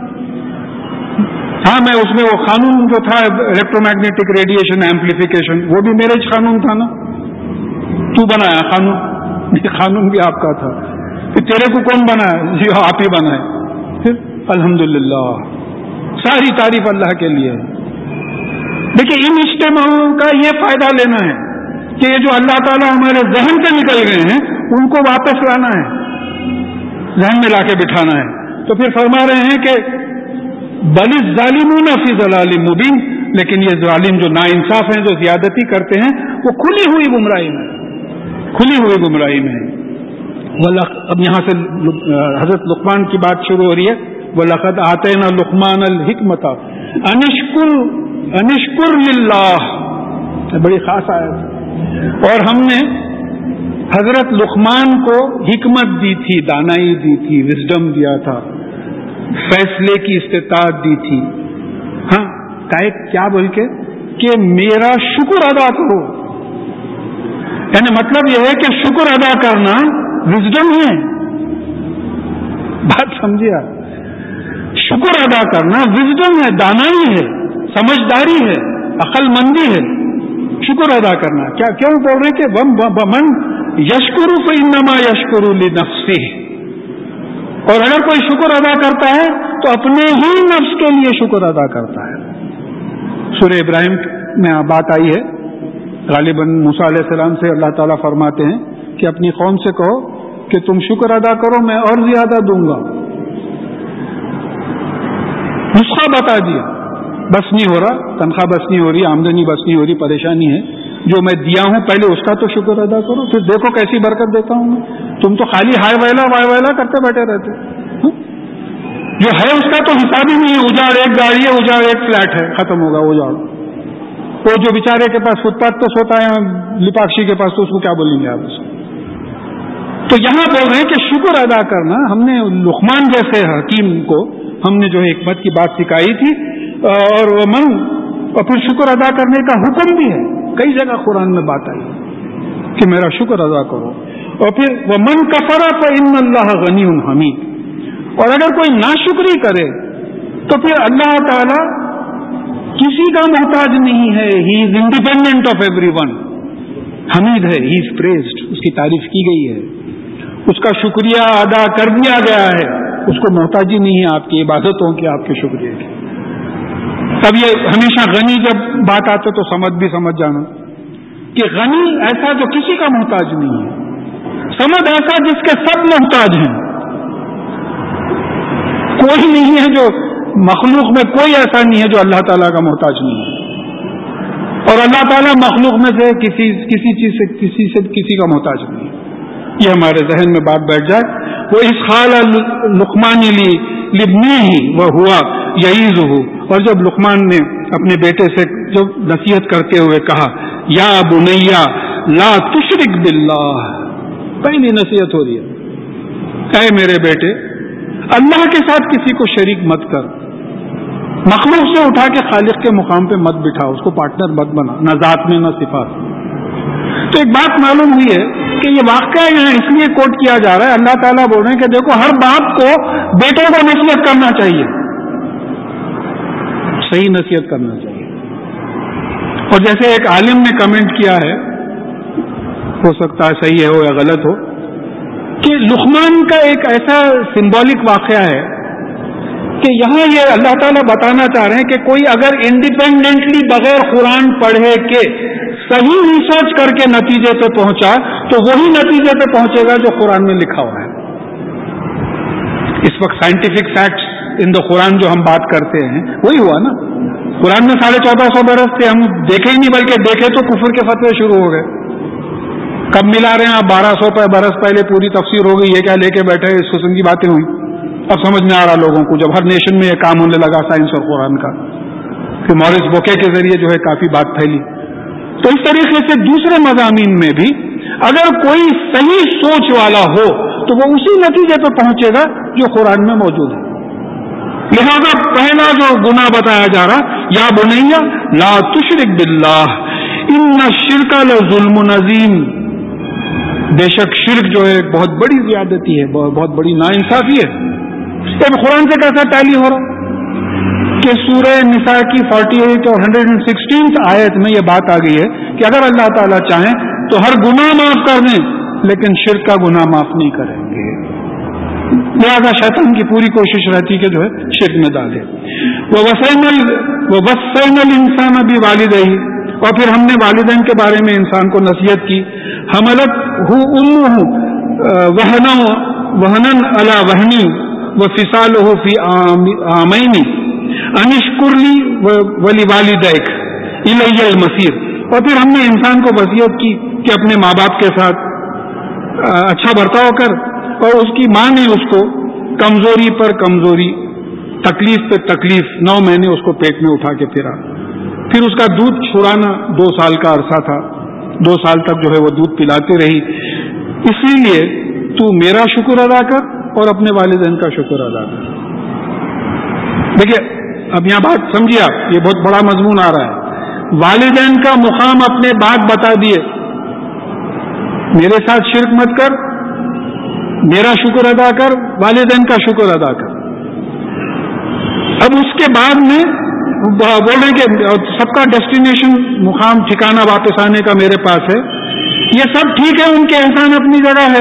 हाँ, मैं उसमें वो कानून जो था इलेक्ट्रोमैग्नेटिक रेडिएशन एम्प्लीफिकेशन, वो भी मेरा ही कानून था ना। तू बनाया कानून, ये कानून भी आपका था। फिर तेरे को कौन बनाया? जी आप ही बनाए। फिर अल्हम्दुलिल्लाह, सारी तारीफ अल्लाह के लिए। देखिए, इन इज्तिमाओं का ये फायदा लेना है कि ये जो अल्लाह ताला हमारे जहन से निकल गए हैं उनको वापस लाना है, जहन में लाके बिठाना है। तो फिर फरमा रहे हैं कि बलिज़ ज़ालिमून फी ज़लालिम मुबीन, लेकिन ये जालिम जो नाइंसाफ हैं, जो ज्यादती करते हैं, वो खुली हुई गुमराही में, खुली हुई गुमराही में। अब यहां से हजरत लुकमान की बात शुरू हो रही है, وَلَقَدْ آتَيْنَا لُقْمَانَ الْحِکْمَةَ أَنِ اشْكُرْ لِلَّهِ، بڑی خاص آیت. اور ہم نے حضرت لقمان کو حکمت دی تھی، دانائی دی تھی، وزڈم دیا تھا، فیصلے کی استطاعت دی تھی. ہاں کیا بول کے کہ میرا شکر ادا کرو. یعنی مطلب یہ ہے کہ شکر ادا کرنا وزڈم ہے. بات سمجھے آپ؟ شکر ادا کرنا وزڈم ہے، دانائی ہے، سمجھداری ہے، عقل مندی ہے. شکر ادا کرنا کیوں بول رہے کہ ومن یشکر فانما یشکر لنفسہ، اور اگر کوئی شکر ادا کرتا ہے تو اپنے ہی نفس کے لیے شکر ادا کرتا ہے. سورہ ابراہیم میں بات آئی ہے، غالباً موسیٰ علیہ السلام سے اللہ تعالیٰ فرماتے ہیں کہ اپنی قوم سے کہو کہ تم شکر ادا کرو، میں اور زیادہ دوں گا. نسخہ بتا دیا، بس نہیں ہو رہا، تنخواہ بس نہیں ہو رہی، آمدنی بس نہیں ہو رہی، پریشانی ہے، جو میں دیا ہوں پہلے اس کا تو شکر ادا کرو، پھر دیکھو کیسی برکت دیتا ہوں میں. تم تو خالی ہائے ویلا کرتے بیٹھے رہتے. جو ہے اس کا تو حساب ہی نہیں ہے. اجاڑ ایک گاڑی ہے، اجاڑ ایک فلیٹ ہے، ختم ہوگا اجاڑ. وہ جو بیچارے کے پاس فٹ پاتھ پہ سوتا ہے لپاکشی کے پاس، تو اس کو کیا بولیں گے آپ اس کو؟ تو یہاں بول رہے ہیں کہ شکر ادا کرنا، ہم نے لقمان جیسے حکیم کو ہم نے جو ہے حکمت کی بات سکھائی تھی، اور پھر شکر ادا کرنے کا حکم بھی ہے. کئی جگہ قرآن میں بات آئی کہ میرا شکر ادا کرو. اور پھر وَمَن كَفَرَ فَإِنَّ اللَّهَ غَنِيٌّ حَمِيدٌ، اور اگر کوئی ناشکری کرے تو پھر اللہ تعالی کسی کا محتاج نہیں ہے. He is independent of everyone. حمید ہے، ہی از پریزڈ، اس کی تعریف کی گئی ہے، اس کا شکریہ ادا کر دیا گیا ہے. اس کو محتاجی نہیں ہے آپ کی عبادتوں کی، آپ کے شکریہ کی. اب یہ ہمیشہ غنی جب بات آتے تو سمجھ جانا کہ غنی ایسا جو کسی کا محتاج نہیں ہے، سمجھ ایسا جس کے سب محتاج ہیں. کوئی نہیں ہے جو مخلوق میں، کوئی ایسا نہیں ہے جو اللہ تعالیٰ کا محتاج نہیں ہے، اور اللہ تعالیٰ مخلوق میں سے کسی چیز سے کسی کا محتاج نہیں ہے. یہ ہمارے ذہن میں بات بیٹھ جائے. وہ اس خال لقمان لابنہ وہو یعظہ، اور جب لقمان نے اپنے بیٹے سے جب نصیحت کرتے ہوئے کہا یا بنیا لا تشرک باللہ، پہلی نصیحت ہو رہی ہے، اے میرے بیٹے اللہ کے ساتھ کسی کو شریک مت کر. مخلوق سے اٹھا کے خالق کے مقام پہ مت بٹھا، اس کو پارٹنر مت بنا، نہ ذات میں نہ صفات. تو ایک بات معلوم ہوئی ہے کہ یہ واقعہ یہاں اس لیے کوٹ کیا جا رہا ہے، اللہ تعالیٰ بول رہے ہیں کہ دیکھو ہر باپ کو بیٹوں کو نصیحت کرنا چاہیے، صحیح نصیحت کرنا چاہیے. اور جیسے ایک عالم نے کمنٹ کیا ہے، ہو سکتا ہے صحیح ہو یا غلط ہو، کہ لقمان کا ایک ایسا سمبولک واقعہ ہے کہ یہاں یہ اللہ تعالیٰ بتانا چاہ رہے ہیں کہ کوئی اگر انڈیپینڈنٹلی بغیر قرآن پڑھے کے صحیح ریسرچ کر کے نتیجے پہ پہنچا تو وہی نتیجے پہ پہنچے گا جو قرآن میں لکھا ہوا ہے. اس وقت سائنٹیفک فیکٹس ان دا قرآن جو ہم بات کرتے ہیں وہی ہوا نا. قرآن میں 1450 برس تھے، ہم دیکھے ہی نہیں، بلکہ دیکھے تو کفر کے فتوے شروع ہو گئے. کب ملا رہے ہیں آپ؟ 1200 برس پہلے پوری تفسیر ہو گئی، یہ کیا لے کے بیٹھے، اس قسم کی باتیں ہوئی. اب سمجھ میں آ رہا لوگوں کو، جب ہر نیشن میں یہ کام ہونے لگا سائنس اور قرآن کا، پھر مورس بوکے کے ذریعے جو ہے کافی بات پھیلی. تو اس طریقے سے دوسرے مضامین میں بھی اگر کوئی صحیح سوچ والا ہو تو وہ اسی نتیجے پہ پہنچے گا جو قرآن میں موجود ہے. لہذا پہلا جو گناہ بتایا جا رہا، یا بنیا لا تشرک باللہ ان الشرک لظلم عظیم، بے شک شرک جو ہے بہت بڑی زیادتی ہے، بہت بڑی ناانصافی ہے. اب قرآن سے کیسا ٹیلی ہو رہا کہ سورہ نساء کی 48 اور 116 آیت میں یہ بات آ گئی ہے کہ اگر اللہ تعالیٰ چاہیں تو ہر گناہ معاف کر دیں، لیکن شرک کا گناہ معاف نہیں کریں گے. لہذا شیطان کی پوری کوشش رہتی کہ جو ہے شرک میں ڈالے. وَوَصَّيْنَا الْإِنسَانَ بِوَالِدَيْهِ، اور پھر ہم نے والدین کے بارے میں انسان کو نصیحت کی. حملتہ امہ وہنا علی وہن وفصالہ فی عامین ان اشکر لی ولوالدیک الی المصیر. اور پھر ہم نے انسان کو وصیت کی کہ اپنے ماں باپ کے ساتھ اچھا برتاؤ کر، اور اس کی ماں نے اس کو کمزوری پر کمزوری تکلیف پہ تکلیف 9 مہینے اس کو پیٹ میں اٹھا کے پھرا. پھر اس کا دودھ چھڑانا 2 سال کا عرصہ تھا. 2 سال تک جو ہے وہ دودھ پلاتی رہی. اسی لیے تو میرا شکر ادا کر اور اپنے والدین کا شکر ادا کر. دیکھیے اب یہاں بات سمجھیے آپ, یہ بہت بڑا مضمون آ رہا ہے. والدین کا مقام اپنے بعد بتا دیے, میرے ساتھ شرک مت کر, میرا شکر ادا کر, والدین کا شکر ادا کر. اب اس کے بعد میں بول رہے کہ سب کا ڈیسٹینیشن مقام ٹھکانہ واپس آنے کا میرے پاس ہے. یہ سب ٹھیک ہے, ان کے احسان اپنی جگہ ہے,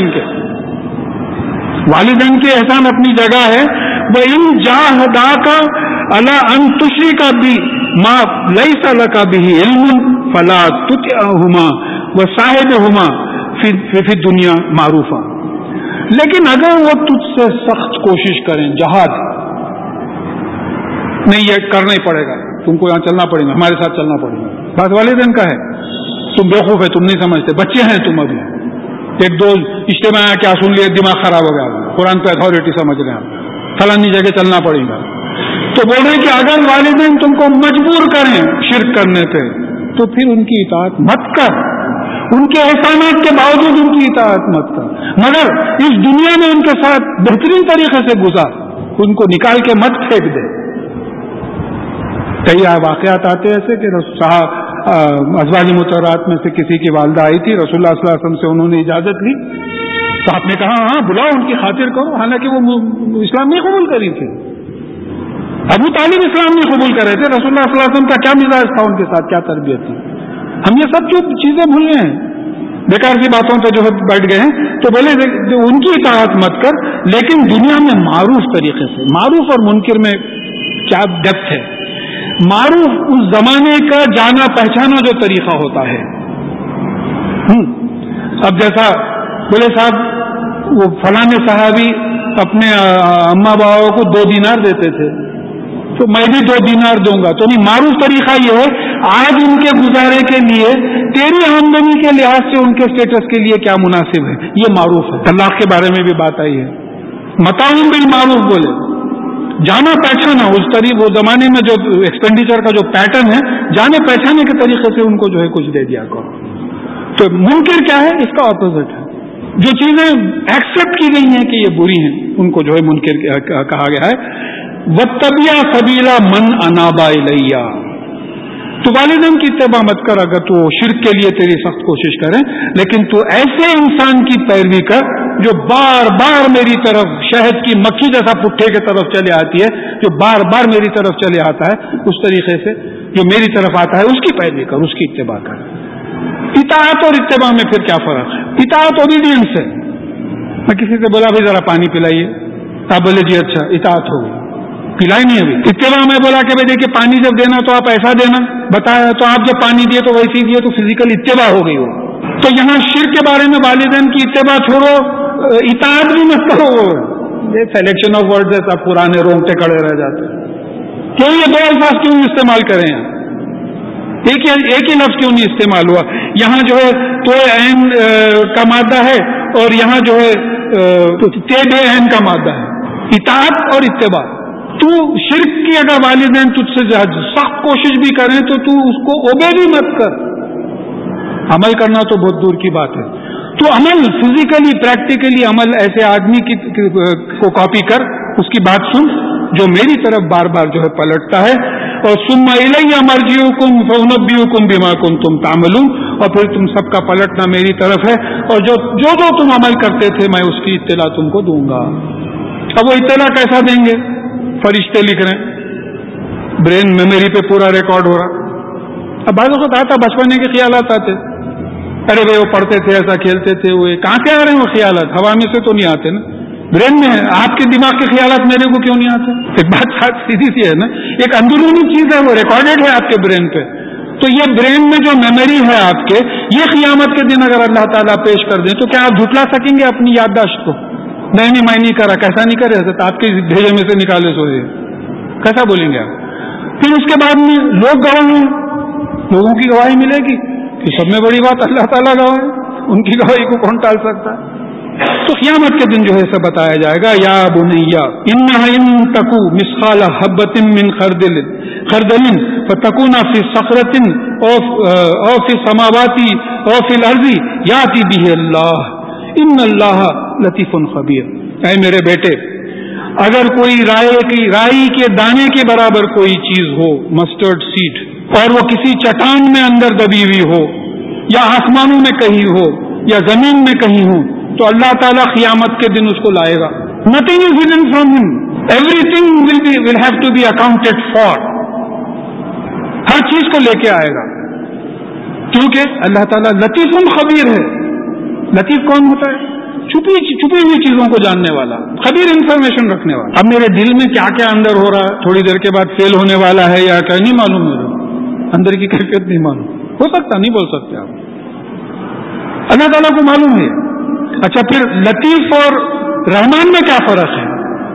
والدین کے احسان اپنی جگہ ہے. وَإِن جَاهَدَاكَ عَلَىٰ أَن تُشْرِكَ بِي مَا لَيْسَ لَكَ بِهِ عِلْمٌ فَلَا تُطِعْهُمَا وَصَاحِبْهُمَا فِي الدُّنْيَا مَعْرُوفًا. لیکن اگر وہ تجھ سے سخت کوشش کریں, جہاد نہیں, یہ کرنا ہی پڑے گا, تم کو یہاں چلنا پڑے گا, ہمارے ساتھ چلنا پڑے گا. بات والدین کا ہے, تم بیوقوف ہے, تم نہیں سمجھتے, بچے ہیں تم ابھی. 1-2 اجتماع کیا سن لیے, دماغ خراب ہو گیا, قرآن پہ اتھارٹی سمجھ رہے ہیں, فلانی جگہ چلنا پڑے گا. تو بول رہے کہ اگر والدین تم کو مجبور کریں شرک کرنے پہ تو پھر ان کی اطاعت مت کر, ان کے احسانات کے باوجود ان کی اطاعت مت کر, مگر اس دنیا میں ان کے ساتھ بہترین طریقے سے گزار, ان کو نکال کے مت پھینک دے. کئی واقعات آتے ایسے کہ ازواج مطہرات میں سے کسی کی والدہ آئی تھی, رسول اللہ صلی اللہ علیہ وسلم سے انہوں نے اجازت لی, تو آپ نے کہا ہاں بلاؤ, ان کی خاطر کرو, حالانکہ وہ اسلام نہیں قبول کری تھی. ابو طالب اسلام نہیں قبول کر رہے تھے. رسول اللہ صلی اللہ علیہ وسلم کا کیا مزاج تھا ان کے ساتھ, کیا تربیت تھی. ہم یہ سب جو چیزیں بھول گئے ہیں, بیکار سی باتوں پہ جو ہے بیٹھ گئے ہیں. تو بولے ان کی اطاعت مت کر, لیکن دنیا میں معروف طریقے سے. معروف اور منکر میں کیا ڈیپتھ ہے. معروف اس زمانے کا جانا پہچانا جو طریقہ ہوتا ہے. اب جیسا بولے صاحب وہ فلاں صحابی اپنے اماں بابا کو 2 دینار دیتے تھے, تو میں بھی 2 دینار دوں گا. تو نہیں, معروف طریقہ یہ ہے آج ان کے گزارے کے لیے تیری آمدنی کے لحاظ سے ان کے اسٹیٹس کے لیے کیا مناسب ہے, یہ معروف ہے. طلاق کے بارے میں بھی بات آئی ہے, متاعن بالمعروف بولے, جانا پہچانا. اس طریقے وہ زمانے میں جو ایکسپینڈیچر کا جو پیٹرن ہے, جانے پہچانے کے طریقے سے ان کو جو ہے کچھ دے دیا کرو. تو منکر کیا ہے, اس کا اپوزٹ ہے. جو چیزیں ایکسپٹ کی گئی ہیں کہ یہ بری ہیں, ان کو جو ہے منکر کہا گیا ہے. وَاتَّبِعْ سَبِيلَ مَنْ أَنَابَ إِلَيَّ. تو والدین کی اتباع مت کر اگر تو شرک کے لیے تیری سخت کوشش کریں, لیکن تو ایسے انسان کی پیروی کر جو بار بار میری طرف شہد کی مکھی جیسا پٹھے کی طرف چلے آتی ہے, جو بار بار میری طرف چلے آتا ہے, اس طریقے سے جو میری طرف آتا ہے اس کی پیروی کر, اس کی اتباع کر. اطاعت اور اتباع میں پھر کیا فرق ہے؟ اطاعت اوبیڈینس ہے. میں کسی سے بولا بھائی ذرا پانی پلائیے, آپ بولے جی اچھا, اطاعت ہو گئی, پلائی نہیں ابھی. اتباع میں بولا کہ بھائی دیکھیے پانی جب دینا تو آپ ایسا دینا, بتایا تو آپ جب پانی دیے تو ویسے ہی دیے, تو فزیکل اتباع ہو گئی. ہو تو یہاں شرک کے بارے میں والدین کی اتباع چھوڑو, اطاعت بھی مت کرو. یہ سلیکشن آف ورڈز ہے, سب پرانے رونگٹے کھڑے رہ جاتے ہیں. کیوں یہ 2 الفاظ کیوں استعمال کریں ہیں, ایک ہی لفظ کیوں نہیں استعمال ہوا؟ یہاں جو ہے تو عین کا مادہ ہے اور یہاں جو ہے تے بے عین کا مادہ ہے. اطاعت اور اتباع. تو شرک کی اگر والدین تجھ سے سخت کوشش بھی کریں تو تو اس کو اوبے بھی مت کر. عمل کرنا تو بہت دور کی بات ہے. تو عمل فزیکلی پریکٹیکلی عمل ایسے آدمی کو کاپی کر, اس کی بات سن جو میری طرف بار بار جو ہے پلٹتا ہے. اور ثم الی مرجعکم فانبئکم بما کنتم تعملون, اور پھر تم سب کا پلٹنا میری طرف ہے, اور جو تم عمل کرتے تھے میں اس کی اطلاع تم کو دوں گا. اب وہ اطلاع کیسا دیں گے؟ فرشتے لکھ رہے ہیں, برین میموری پہ پورا ریکارڈ ہو رہا. اب بعض وقت آتا بچپنے کے خیالات آتے, ارے بھائی وہ پڑھتے تھے, ایسا کھیلتے تھے, وہ کہاں سے آ رہے ہیں وہ خیالات؟ ہوا میں سے تو نہیں آتے نا, برین میں ہے. آپ کے دماغ کے خیالات میرے کو کیوں نہیں آتے؟ ایک بات سیدھی سی ہے نا, ایک اندرونی چیز ہے, وہ ریکارڈیڈ ہے آپ کے برین پہ. تو یہ برین میں جو میموری ہے آپ کے, یہ قیامت کے دن اگر اللہ تعالیٰ پیش کر دیں تو کیا آپ جھٹلا سکیں گے اپنی یادداشت کو؟ نہیں میں نہیں کرا. کیسا نہیں کرے سکتا؟ آپ کے بھیجے میں سے نکالے سو کیسا بولیں گے آپ؟ پھر اس کے بعد میں لوگ گواہ ہیں, لوگوں کی گواہی ملے گی کہ سب میں بڑی بات اللہ تعالیٰ گواہ ہے, ان کی گواہی کو کون ٹال سکتا ہے؟ تو قیامت کے دن جو ہے اسے بتایا جائے گا یا بنیا انھا ان تکو مثقال حبۃ من خردل فتکون فی صخرۃ او فی السماوات او فی الارض یاتی بہ اللہ ان اللہ لطیف خبیر. اے میرے بیٹے، اگر کوئی رائی کے دانے کے برابر کوئی چیز ہو، مسٹرڈ سیڈ، اور وہ کسی چٹان میں اندر دبی ہوئی ہو یا آسمانوں میں کہیں ہو یا زمین میں کہیں ہو، تو اللہ تعالیٰ قیامت کے دن اس کو لائے گا. نتھنگ از ہڈن فرام ہم، everything will have to be accounted for. ہر چیز کو لے کے آئے گا، کیونکہ اللہ تعالیٰ لطیف خبیر ہے. لطیف کون ہوتا ہے؟ چھپی ہوئی چیزوں کو جاننے والا، خبیر انفارمیشن رکھنے والا. اب میرے دل میں کیا کیا اندر ہو رہا ہے، تھوڑی دیر کے بعد فیل ہونے والا ہے یا کیا، نہیں معلوم میرے اندر کی کیفیت نہیں معلوم، ہو سکتا نہیں بول سکتے آپ، اللہ تعالیٰ کو معلوم ہے. اچھا، پھر لطیف اور رحمان میں کیا فرق ہے؟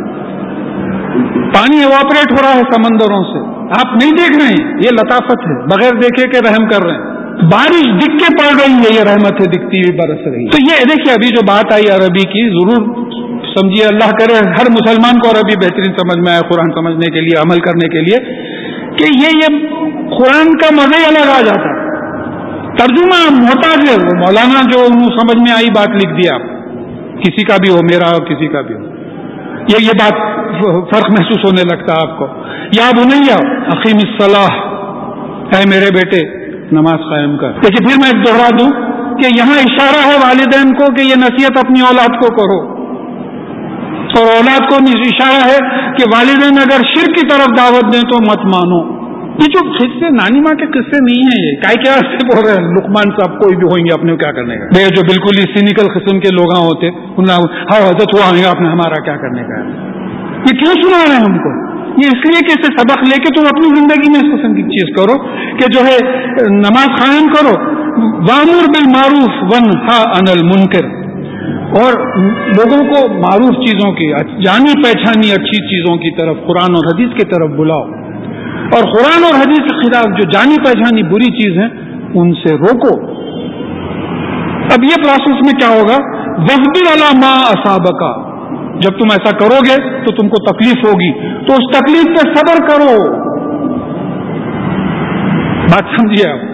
پانی ایواپریٹ ہو رہا ہے سمندروں سے، آپ نہیں دیکھ رہے ہیں، یہ لطافت ہے، بغیر دیکھے کہ رحم کر رہے ہیں. بارش دکھ کے پڑ رہی ہے، یہ رحمت ہے، دکھتی ہوئی برس رہی ہے. تو یہ دیکھیے ابھی جو بات آئی عربی کی، ضرور سمجھیے، اللہ کرے ہر مسلمان کو عربی بہترین سمجھ میں آئے، قرآن سمجھنے کے لیے، عمل کرنے کے لیے، کہ یہ قرآن کا مزہ ہی الگ آ جاتا ہے. ترجمہ محتاج ہے، وہ مولانا جو سمجھ میں آئی بات لکھ دیا، کسی کا بھی ہو، میرا ہو، کسی کا بھی ہو، یہ بات فرق محسوس ہونے لگتا ہے آپ کو. یا بنیا اقیم الصلاۃ، اے میرے بیٹے نماز قائم کر. دیکھیے پھر میں دوہرا دوں کہ یہاں اشارہ ہے والدین کو کہ یہ نصیحت اپنی اولاد کو کرو، اور اولاد کو اشارہ ہے کہ والدین اگر شرک کی طرف دعوت دیں تو مت مانو. یہ جو قصے نانی ماں کے قصے نہیں ہیں، یہ کیا سے بول رہے ہیں لقمان صاحب، کوئی بھی ہوئیں گے اپنے کیا کرنے کا. جو بالکل ہی سینیکل قسم کے لوگ ہوتے، ہاں حضرت ہوا ہوگا آپ نے ہمارا کیا کرنے کا ہے. یہ کیوں سنا رہے ہیں ہم کو؟ یہ اس لیے کہ اسے سبق لے کے تم اپنی زندگی میں اس قسم کی چیز کرو کہ جو ہے نماز قائم کرو، وامر بالمعروف ونہا عن المنکر، اور لوگوں کو معروف چیزوں کی، جانی پہچانی اچھی چیزوں کی طرف، قرآن اور حدیث کی طرف بلاؤ، اور قرآن اور حدیث کے خلاف جو جانی پہچانی بری چیز ہیں ان سے روکو. اب یہ پروسیس میں کیا ہوگا؟ وَاصْبِرْ عَلَىٰ مَا أَصَابَكَ، جب تم ایسا کرو گے تو تم کو تکلیف ہوگی، تو اس تکلیف پہ صبر کرو. بات سمجھیے آپ؟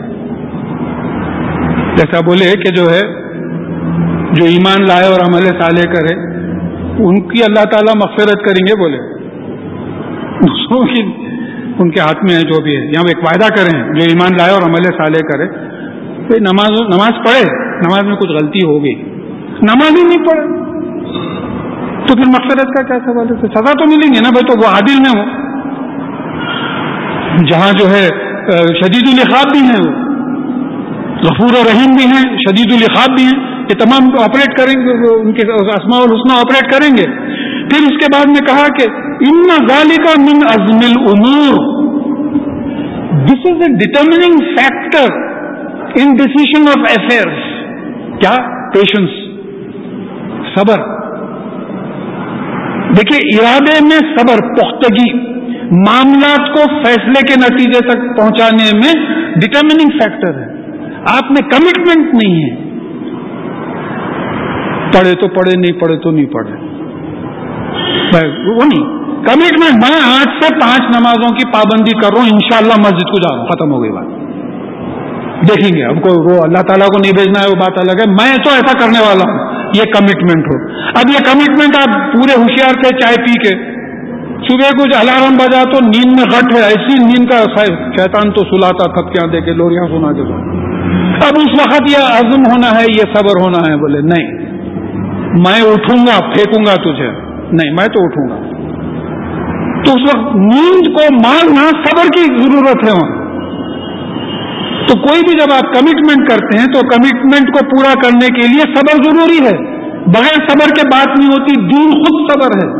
جیسا بولے کہ جو ہے جو ایمان لائے اور عمل صالح کرے ان کی اللہ تعالیٰ مغفرت کریں گے. بولے دوسروں کی ان کے ہاتھ میں ہے جو بھی ہے. یہاں ایک وعدہ کریں، جو ایمان لائے اور عمل صالح کرے، نماز پڑھے، نماز میں کچھ غلطی ہو گئی، نماز ہی نہیں پڑھے تو پھر مغفرت کا کیا سوال ہے؟ سزا تو ملیں گے نا بھائی. تو وہ عادل میں ہو، جہاں جو ہے شدید العقاب بھی ہیں، وہ غفور و رحیم بھی ہیں، شدید العقاب بھی ہیں، یہ تمام آپریٹ کریں گے، ان کے اسماء الحسنی آپریٹ کریں گے. پھر اس کے بعد میں کہا کہ ان ذالک من عزم الامور، this is a determining factor in decision of affairs. کیا؟ پیشنس، صبر. دیکھیے ارادے میں صبر، پختگی، معاملات کو فیصلے کے نتیجے تک پہنچانے میں ڈٹرمننگ فیکٹر ہے. آپ میں کمٹمنٹ نہیں ہے، پڑھے تو پڑھے، نہیں پڑھے تو نہیں پڑھے، وہ نہیں کمٹمنٹ. میں 8 سے 5 نمازوں کی پابندی کر رہا ہوں، انشاءاللہ مسجد کو جا رہا ہوں، ختم ہو گئی بات. دیکھیں گے اب کو وہ اللہ تعالیٰ کو نہیں بھیجنا ہے، وہ بات الگ ہے. میں تو ایسا کرنے والا ہوں، یہ کمٹمنٹ ہو. اب یہ کمٹمنٹ آپ پورے ہوشیار تھے، چائے پی کے صبح کچھ الارم بجا تو نیند میں غٹ ہے، ایسی نیند کا شیطان تو سلاتا تھپکیاں دے کے، لوریاں سنا کے. اب اس وقت یہ عزم ہونا ہے، یہ صبر ہونا ہے. بولے نہیں میں اٹھوں گا، پھینکوں گا تجھے، نہیں میں تو اٹھوں گا. تو اس وقت نیند کو مارنا صبر کی ضرورت ہے وہاں. تو کوئی بھی جب آپ کمٹمنٹ کرتے ہیں تو کمٹمنٹ کو پورا کرنے کے لیے صبر ضروری ہے. بغیر صبر کے بات نہیں ہوتی. دین خود صبر ہے.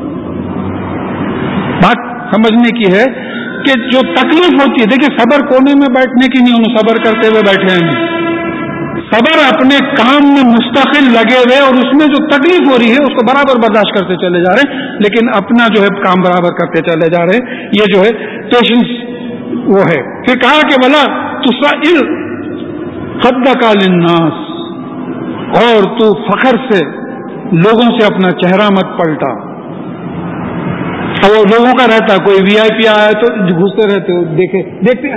بات سمجھنے کی ہے کہ جو تکلیف ہوتی ہے، دیکھیں صبر کونے میں بیٹھنے کی نہیں، انہوں صبر کرتے ہوئے بیٹھے ہیں. صبر اپنے کام میں مستقل لگے ہوئے، اور اس میں جو تکلیف ہو رہی ہے اس کو برابر برداشت کرتے چلے جا رہے ہیں، لیکن اپنا جو ہے کام برابر کرتے چلے جا رہے ہیں. یہ جو ہے پیشنس وہ ہے. پھر کہا کہ بلا تسائل خدک للناس، اور تو فخر سے لوگوں سے اپنا چہرہ مت پلٹا. اور وہ لوگوں کا رہتا، کوئی وی آئی پی آیا تو گھستے رہتے ہو، دیکھتے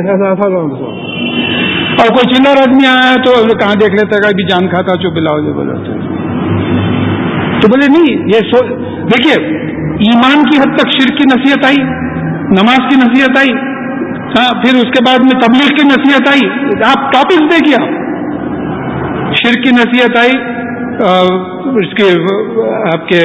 اور کوئی چلر آدمی آیا تو کہاں دیکھ لیتا ہے کہ جان کھاتا چو بلاؤ جو بلاتے. تو بولے نہیں، یہ دیکھیے ایمان کی حد تک شرک کی نصیحت آئی، نماز کی نصیحت آئی، پھر اس کے بعد میں تبلیغ کی نصیحت آئی. آپ ٹاپکس دیکھیے، آپ شرک کی نصیحت آئی، اس کے آپ کے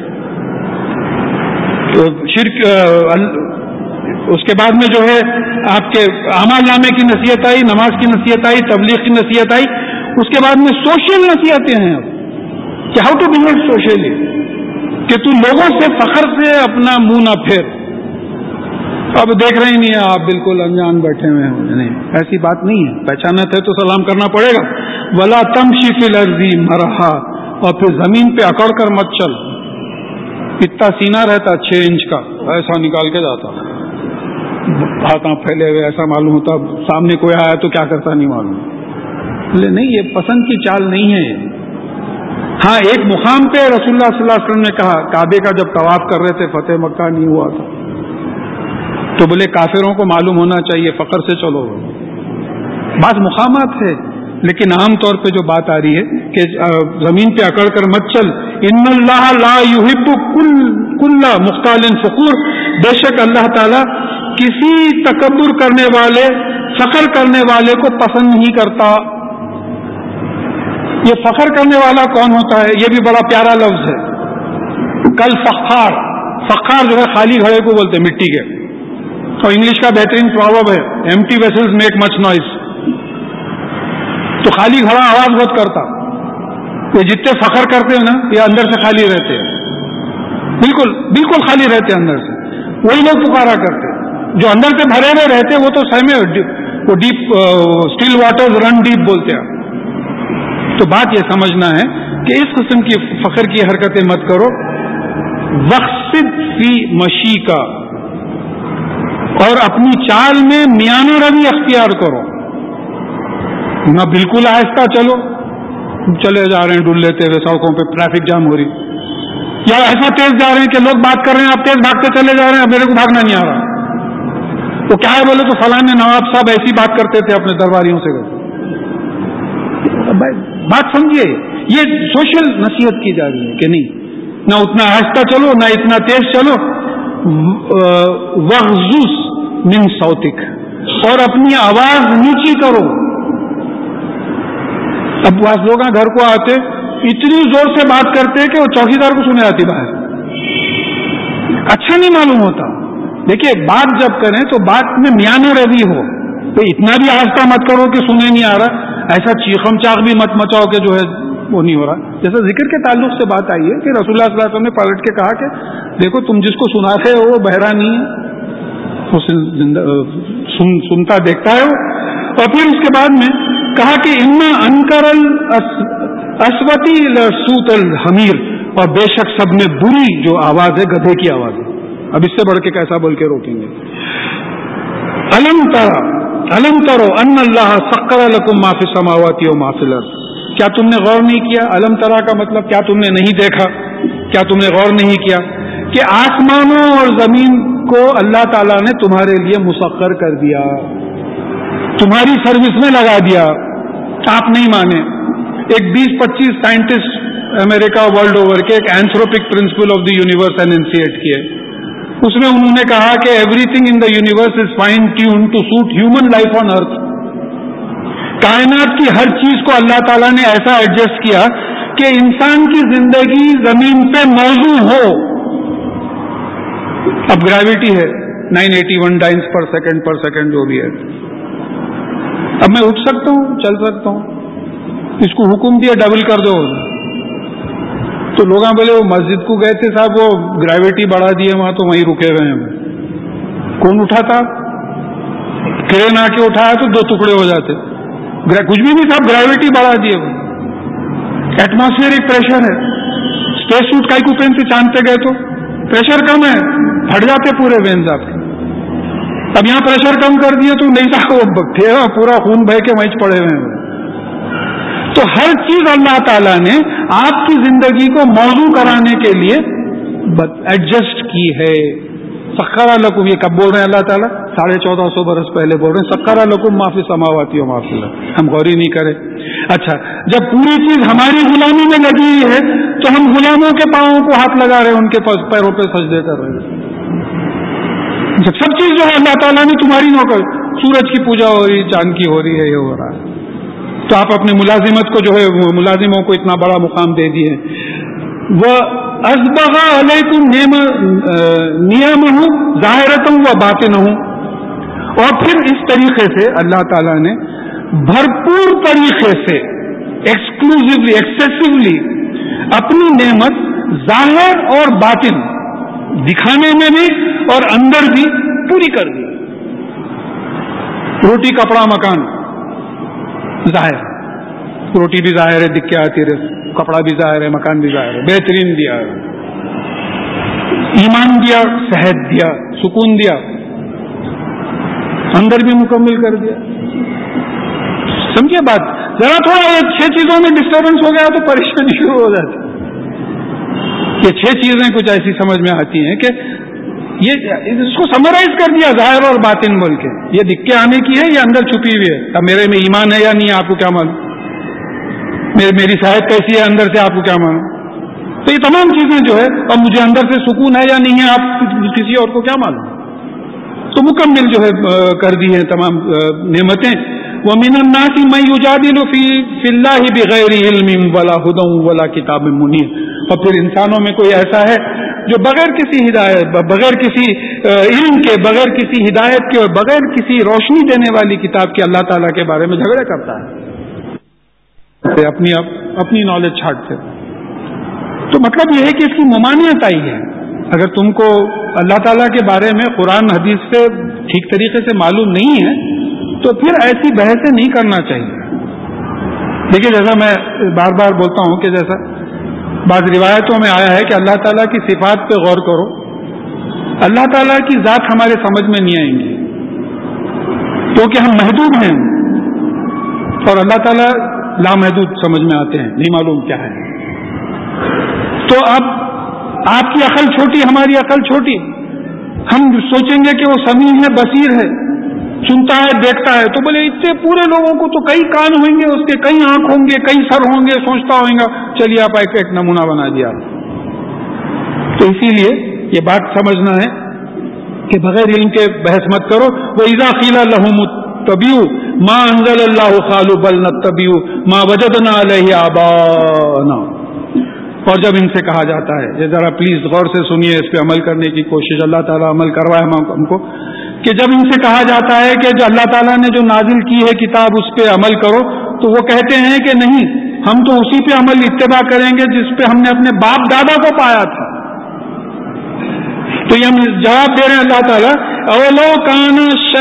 شرک، اس کے بعد میں جو ہے آپ کے اعمال نامے کی نصیحت آئی، نماز کی نصیحت آئی، تبلیغ کی نصیحت آئی. اس کے بعد میں سوشل نصیحتیں ہیں کہ ہاؤ ٹو بہیو سوشلی، کہ تو لوگوں سے فخر سے اپنا منہ نہ پھیر. اب دیکھ رہے ہی نہیں ہیں آپ، بالکل انجان بیٹھے ہوئے ہیں. نہیں، ایسی بات نہیں ہے. پہچانت ہے تو سلام کرنا پڑے گا. ولا تمشی فی الارض مرحا، اور پھر زمین پہ اکڑ کر مت چل. اتنا سینہ رہتا 6 انچ کا، ایسا نکال کے جاتا، ہاتھ پھیلے ہوئے، ایسا معلوم ہوتا سامنے کوئی آیا تو کیا کرتا نہیں معلوم. نہیں، یہ پسند کی چال نہیں ہے. ہاں، ایک مقام پہ رسول اللہ صلی اللہ علیہ وسلم نے کہا، کعبے کا جب طواف کر رہے تھے، فتح مکہ نہیں ہوا تھا، تو بولے کافروں کو معلوم ہونا چاہیے، فخر سے چلو. بعض مقامات ہے، لیکن عام طور پہ جو بات آ رہی ہے کہ زمین پہ اکڑ کر مت چل. ان اللہ لا یحب کل مختال فخور، بے شک اللہ تعالی کسی تکبر کرنے والے، فخر کرنے والے کو پسند نہیں کرتا. یہ فخر کرنے والا کون ہوتا ہے؟ یہ بھی بڑا پیارا لفظ ہے. کل فخار، فخار جو ہے خالی گھڑے کو بولتے ہیں، مٹی کے. اور انگلش کا بہترین پروورب ہے، empty vessels make much noise. تو خالی گھڑا آواز بہت کرتا. یہ جتنے فخر کرتے ہیں نا، یہ اندر سے خالی رہتے ہیں، بالکل بالکل خالی رہتے ہیں اندر سے. وہی لوگ پکارا کرتے جو اندر سے بھرے ہوئے رہتے، وہ تو سہمے وہ deep still waters run deep بولتے ہیں. تو بات یہ سمجھنا ہے کہ اس قسم کی فخر کی حرکتیں مت کرو. وقصد فی مشی کا، اور اپنی چال میں میان روی اختیار کرو. نہ بالکل آہستہ چلو، چلے جا رہے ہیں ڈول لیتے ہوئے سڑکوں پہ، ٹریفک جام ہو رہی، یا ایسا تیز جا رہے ہیں کہ لوگ بات کر رہے ہیں، آپ تیز بھاگتے چلے جا رہے ہیں، اب میرے کو بھاگنا نہیں آ رہا. تو کیا ہے بولے تو فلاں نواب صاحب ایسی بات کرتے تھے اپنے درباریوں سے. بات سمجھیے، یہ سوشل نصیحت کی جا رہی ہے کہ نہیں، نہ اتنا آہستہ چلو نہ اتنا تیز چلو. وغضض من صوتک، اور اپنی آواز نیچی کرو. اب بعض لوگ گھر کو آتے اتنی زور سے بات کرتے کہ وہ چوکیدار کو سنے آتی باہر، اچھا نہیں معلوم ہوتا. دیکھیے بات جب کریں تو بات میں میان روی ہو، تو اتنا بھی آہستہ مت کرو کہ سنے نہیں آ رہا، ایسا چیخم چاخ بھی مت مچاؤ کہ جو ہے وہ نہیں ہو رہا. جیسا ذکر کے تعلق سے بات آئی ہے کہ رسول اللہ صلی اللہ علیہ وسلم نے پلٹ کے کہا کہ دیکھو تم جس کو سناتے ہو وہ بہرا نہیں ہے، وہ سنتا دیکھتا ہے. اور پھر اس کے بعد میں کہا کہ اما انکر الاسوتی لصوت الحمیر، اور بے شک سب میں بری جو آواز ہے گدھے کی آواز ہے. اب اس سے بڑھ کے کیسا بول کے روکیں گے. الم ترو ان اللہ سخر لکم ما فی السماوات و ما فی الارض، کیا تم نے غور نہیں کیا؟ الم ترا کا مطلب کیا تم نے نہیں دیکھا، کیا تم نے غور نہیں کیا کہ آسمانوں اور زمین کو اللہ تعالیٰ نے تمہارے لیے مسخر کر دیا، تمہاری سروس میں لگا دیا. آپ نہیں مانے. ایک 20-25 سائنٹسٹ امریکہ ورلڈ اوور کے ایک anthropic principle of the universe enunciate کیے. اس میں انہوں نے کہا کہ everything in the universe is fine tune to suit human life on earth. کائنات کی ہر چیز کو اللہ تعالیٰ نے ایسا ایڈجسٹ کیا کہ انسان کی زندگی زمین پہ موزوں ہو. اب گریوٹی ہے 981 ٹائمز پر سیکنڈ جو بھی ہے. اب میں اٹھ سکتا ہوں، چل سکتا ہوں، اس کو حکم دیا ڈبل کر دو. تو لوگ بولے وہ مسجد کو گئے تھے صاحب، وہ گریوٹی بڑھا دی ہے وہاں، تو وہیں رکے ہوئے ہیں. کون اٹھاتا؟ کرین آ کے اٹھایا تو 2 ٹکڑے ہو جاتے. کچھ بھی نہیں صاحب، گریوٹی بڑھا دی ہے. ایٹماسفیئرک پریشر ہے. اسپیس سوٹ کائی کو پہنتے چاند پہ گئے تو پریشر کم ہے، پھٹ جاتے پورے وینز آپ کے. اب یہاں پریشر کم کر دیے تو نہیں تھا، وہ تھے پورا خون بہ کے وہیں پڑے ہوئے ہیں. تو ہر چیز اللہ تعالیٰ نے آپ کی زندگی کو موضوع کرانے کے لیے ایڈجسٹ کی ہے. سخر لکم، یہ کب بول رہے ہیں اللہ تعالیٰ؟ 1450 برس پہلے بول رہے ہیں سخر لکم ما فی السماوات و ما فی الارض. ہم غور ہی نہیں کرے. اچھا، جب پوری چیز ہماری غلامی میں لگی ہوئی ہے تو ہم غلاموں کے پاؤں کو ہاتھ لگا رہے ہیں، ان کے پیروں پہ سجدے کر رہے ہیں. جب سب چیز جو ہے اللہ تعالیٰ نے تمہاری نوکر، سورج کی پوجا ہو رہی، چاند کی ہو رہی ہے، یہ ہو رہا ہے، تو آپ اپنی ملازمت کو جو ہے ملازموں کو اتنا بڑا مقام دے دیے. وہ ازبغ علیکم نعمہ ظاہرۃ و باطنہ، اور پھر اس طریقے سے اللہ تعالیٰ نے بھرپور طریقے سے ایکسکلوزیولی ایکسیسولی اپنی نعمت ظاہر اور باطن، دکھانے میں بھی اور اندر بھی پوری کر دی. روٹی کپڑا مکان ظاہر، روٹی بھی ظاہر ہے دکھ کے آتی رہے، کپڑا بھی ظاہر ہے، مکان بھی ظاہر ہے، بہترین دیا ہے. ایمان دیا، صحت دیا، سکون دیا، اندر بھی مکمل کر دیا. سمجھے بات؟ ذرا تھوڑا یہ 6 چیزوں میں ڈسٹربنس ہو گیا تو پریشانی شروع ہو جاتی. یہ 6 چیزیں کچھ ایسی سمجھ میں آتی ہیں کہ یہ اس کو سمرائز کر دیا ظاہر اور باطن بول کے. یہ دکھ کے آنے کی ہے، یہ اندر چھپی ہوئی ہے. اب میرے میں ایمان ہے یا نہیں ہے آپ کو کیا معلوم؟ میری صحت کیسی ہے اندر سے آپ کو کیا معلوم؟ تو یہ تمام چیزیں جو ہے، اور مجھے اندر سے سکون ہے یا نہیں ہے آپ کسی اور کو کیا معلوم؟ تو مکمل جو ہے کر دی ہیں تمام نعمتیں. وَمِنَ النَّاسِ مَن يُجَادِلُ فِي اللَّهِ بِغَيْرِ عِلْمٍ وَلَا هُدًى وَلَا كِتَابٍ مُنِيرٍ. اور پھر انسانوں میں کوئی ایسا ہے جو بغیر کسی ہدایت، بغیر کسی علم کے، بغیر کسی ہدایت کے اور بغیر کسی روشنی دینے والی کتاب کے اللہ تعالیٰ کے بارے میں جھگڑے کرتا ہے، اپنی نالج چھانٹتے. تو مطلب یہ ہے کہ اس کی ممانعت آئی ہے. اگر تم کو اللہ تعالیٰ کے بارے میں قرآن حدیث سے ٹھیک طریقے سے معلوم نہیں ہے تو پھر ایسی بحثیں نہیں کرنا چاہیے. دیکھیے، جیسا میں بار بار بولتا ہوں کہ جیسا بعض روایتوں میں آیا ہے کہ اللہ تعالیٰ کی صفات پہ غور کرو، اللہ تعالیٰ کی ذات ہمارے سمجھ میں نہیں آئیں گی کیونکہ ہم محدود ہیں، اور اللہ تعالیٰ لامحدود سمجھ میں آتے ہیں، نہیں معلوم کیا ہے. تو اب آپ کی عقل چھوٹی، ہماری عقل چھوٹی، ہم سوچیں گے کہ وہ سمیع ہے، بصیر ہے، سنتا ہے، دیکھتا ہے. تو بولے اتنے پورے لوگوں کو تو کئی کان ہوں گے، اس کے کئی آنکھ ہوں گے، کئی سر ہوں گے، سوچتا ہوگا. چلیے آپ ایک نمونہ بنا دیا. تو اسی لیے یہ بات سمجھنا ہے کہ بغیر علم کے بحث مت کرو. وَإِذَا قِيلَ لَهُمُ اتَّبِعُوا مَا أَنزَلَ اللَّهُ قَالُوا بَلْ نَتَّبِعُ مَا وَجَدْنَا عَلَيْهِ آبَاءَنَا. اور جب ان سے کہا جاتا ہے، یہ ذرا پلیز غور سے سنیے، اس پہ عمل کرنے کی کوشش، اللہ تعالیٰ عمل کروائے ہم کو، کہ جب ان سے کہا جاتا ہے کہ جو اللہ تعالیٰ نے جو نازل کی ہے کتاب اس پہ عمل کرو، تو وہ کہتے ہیں کہ نہیں، ہم تو اسی پہ عمل اتباع کریں گے جس پہ ہم نے اپنے باپ دادا کو پایا تھا. تو یہ ہم جواب دے رہے ہیں اللہ تعالیٰ، اولو کان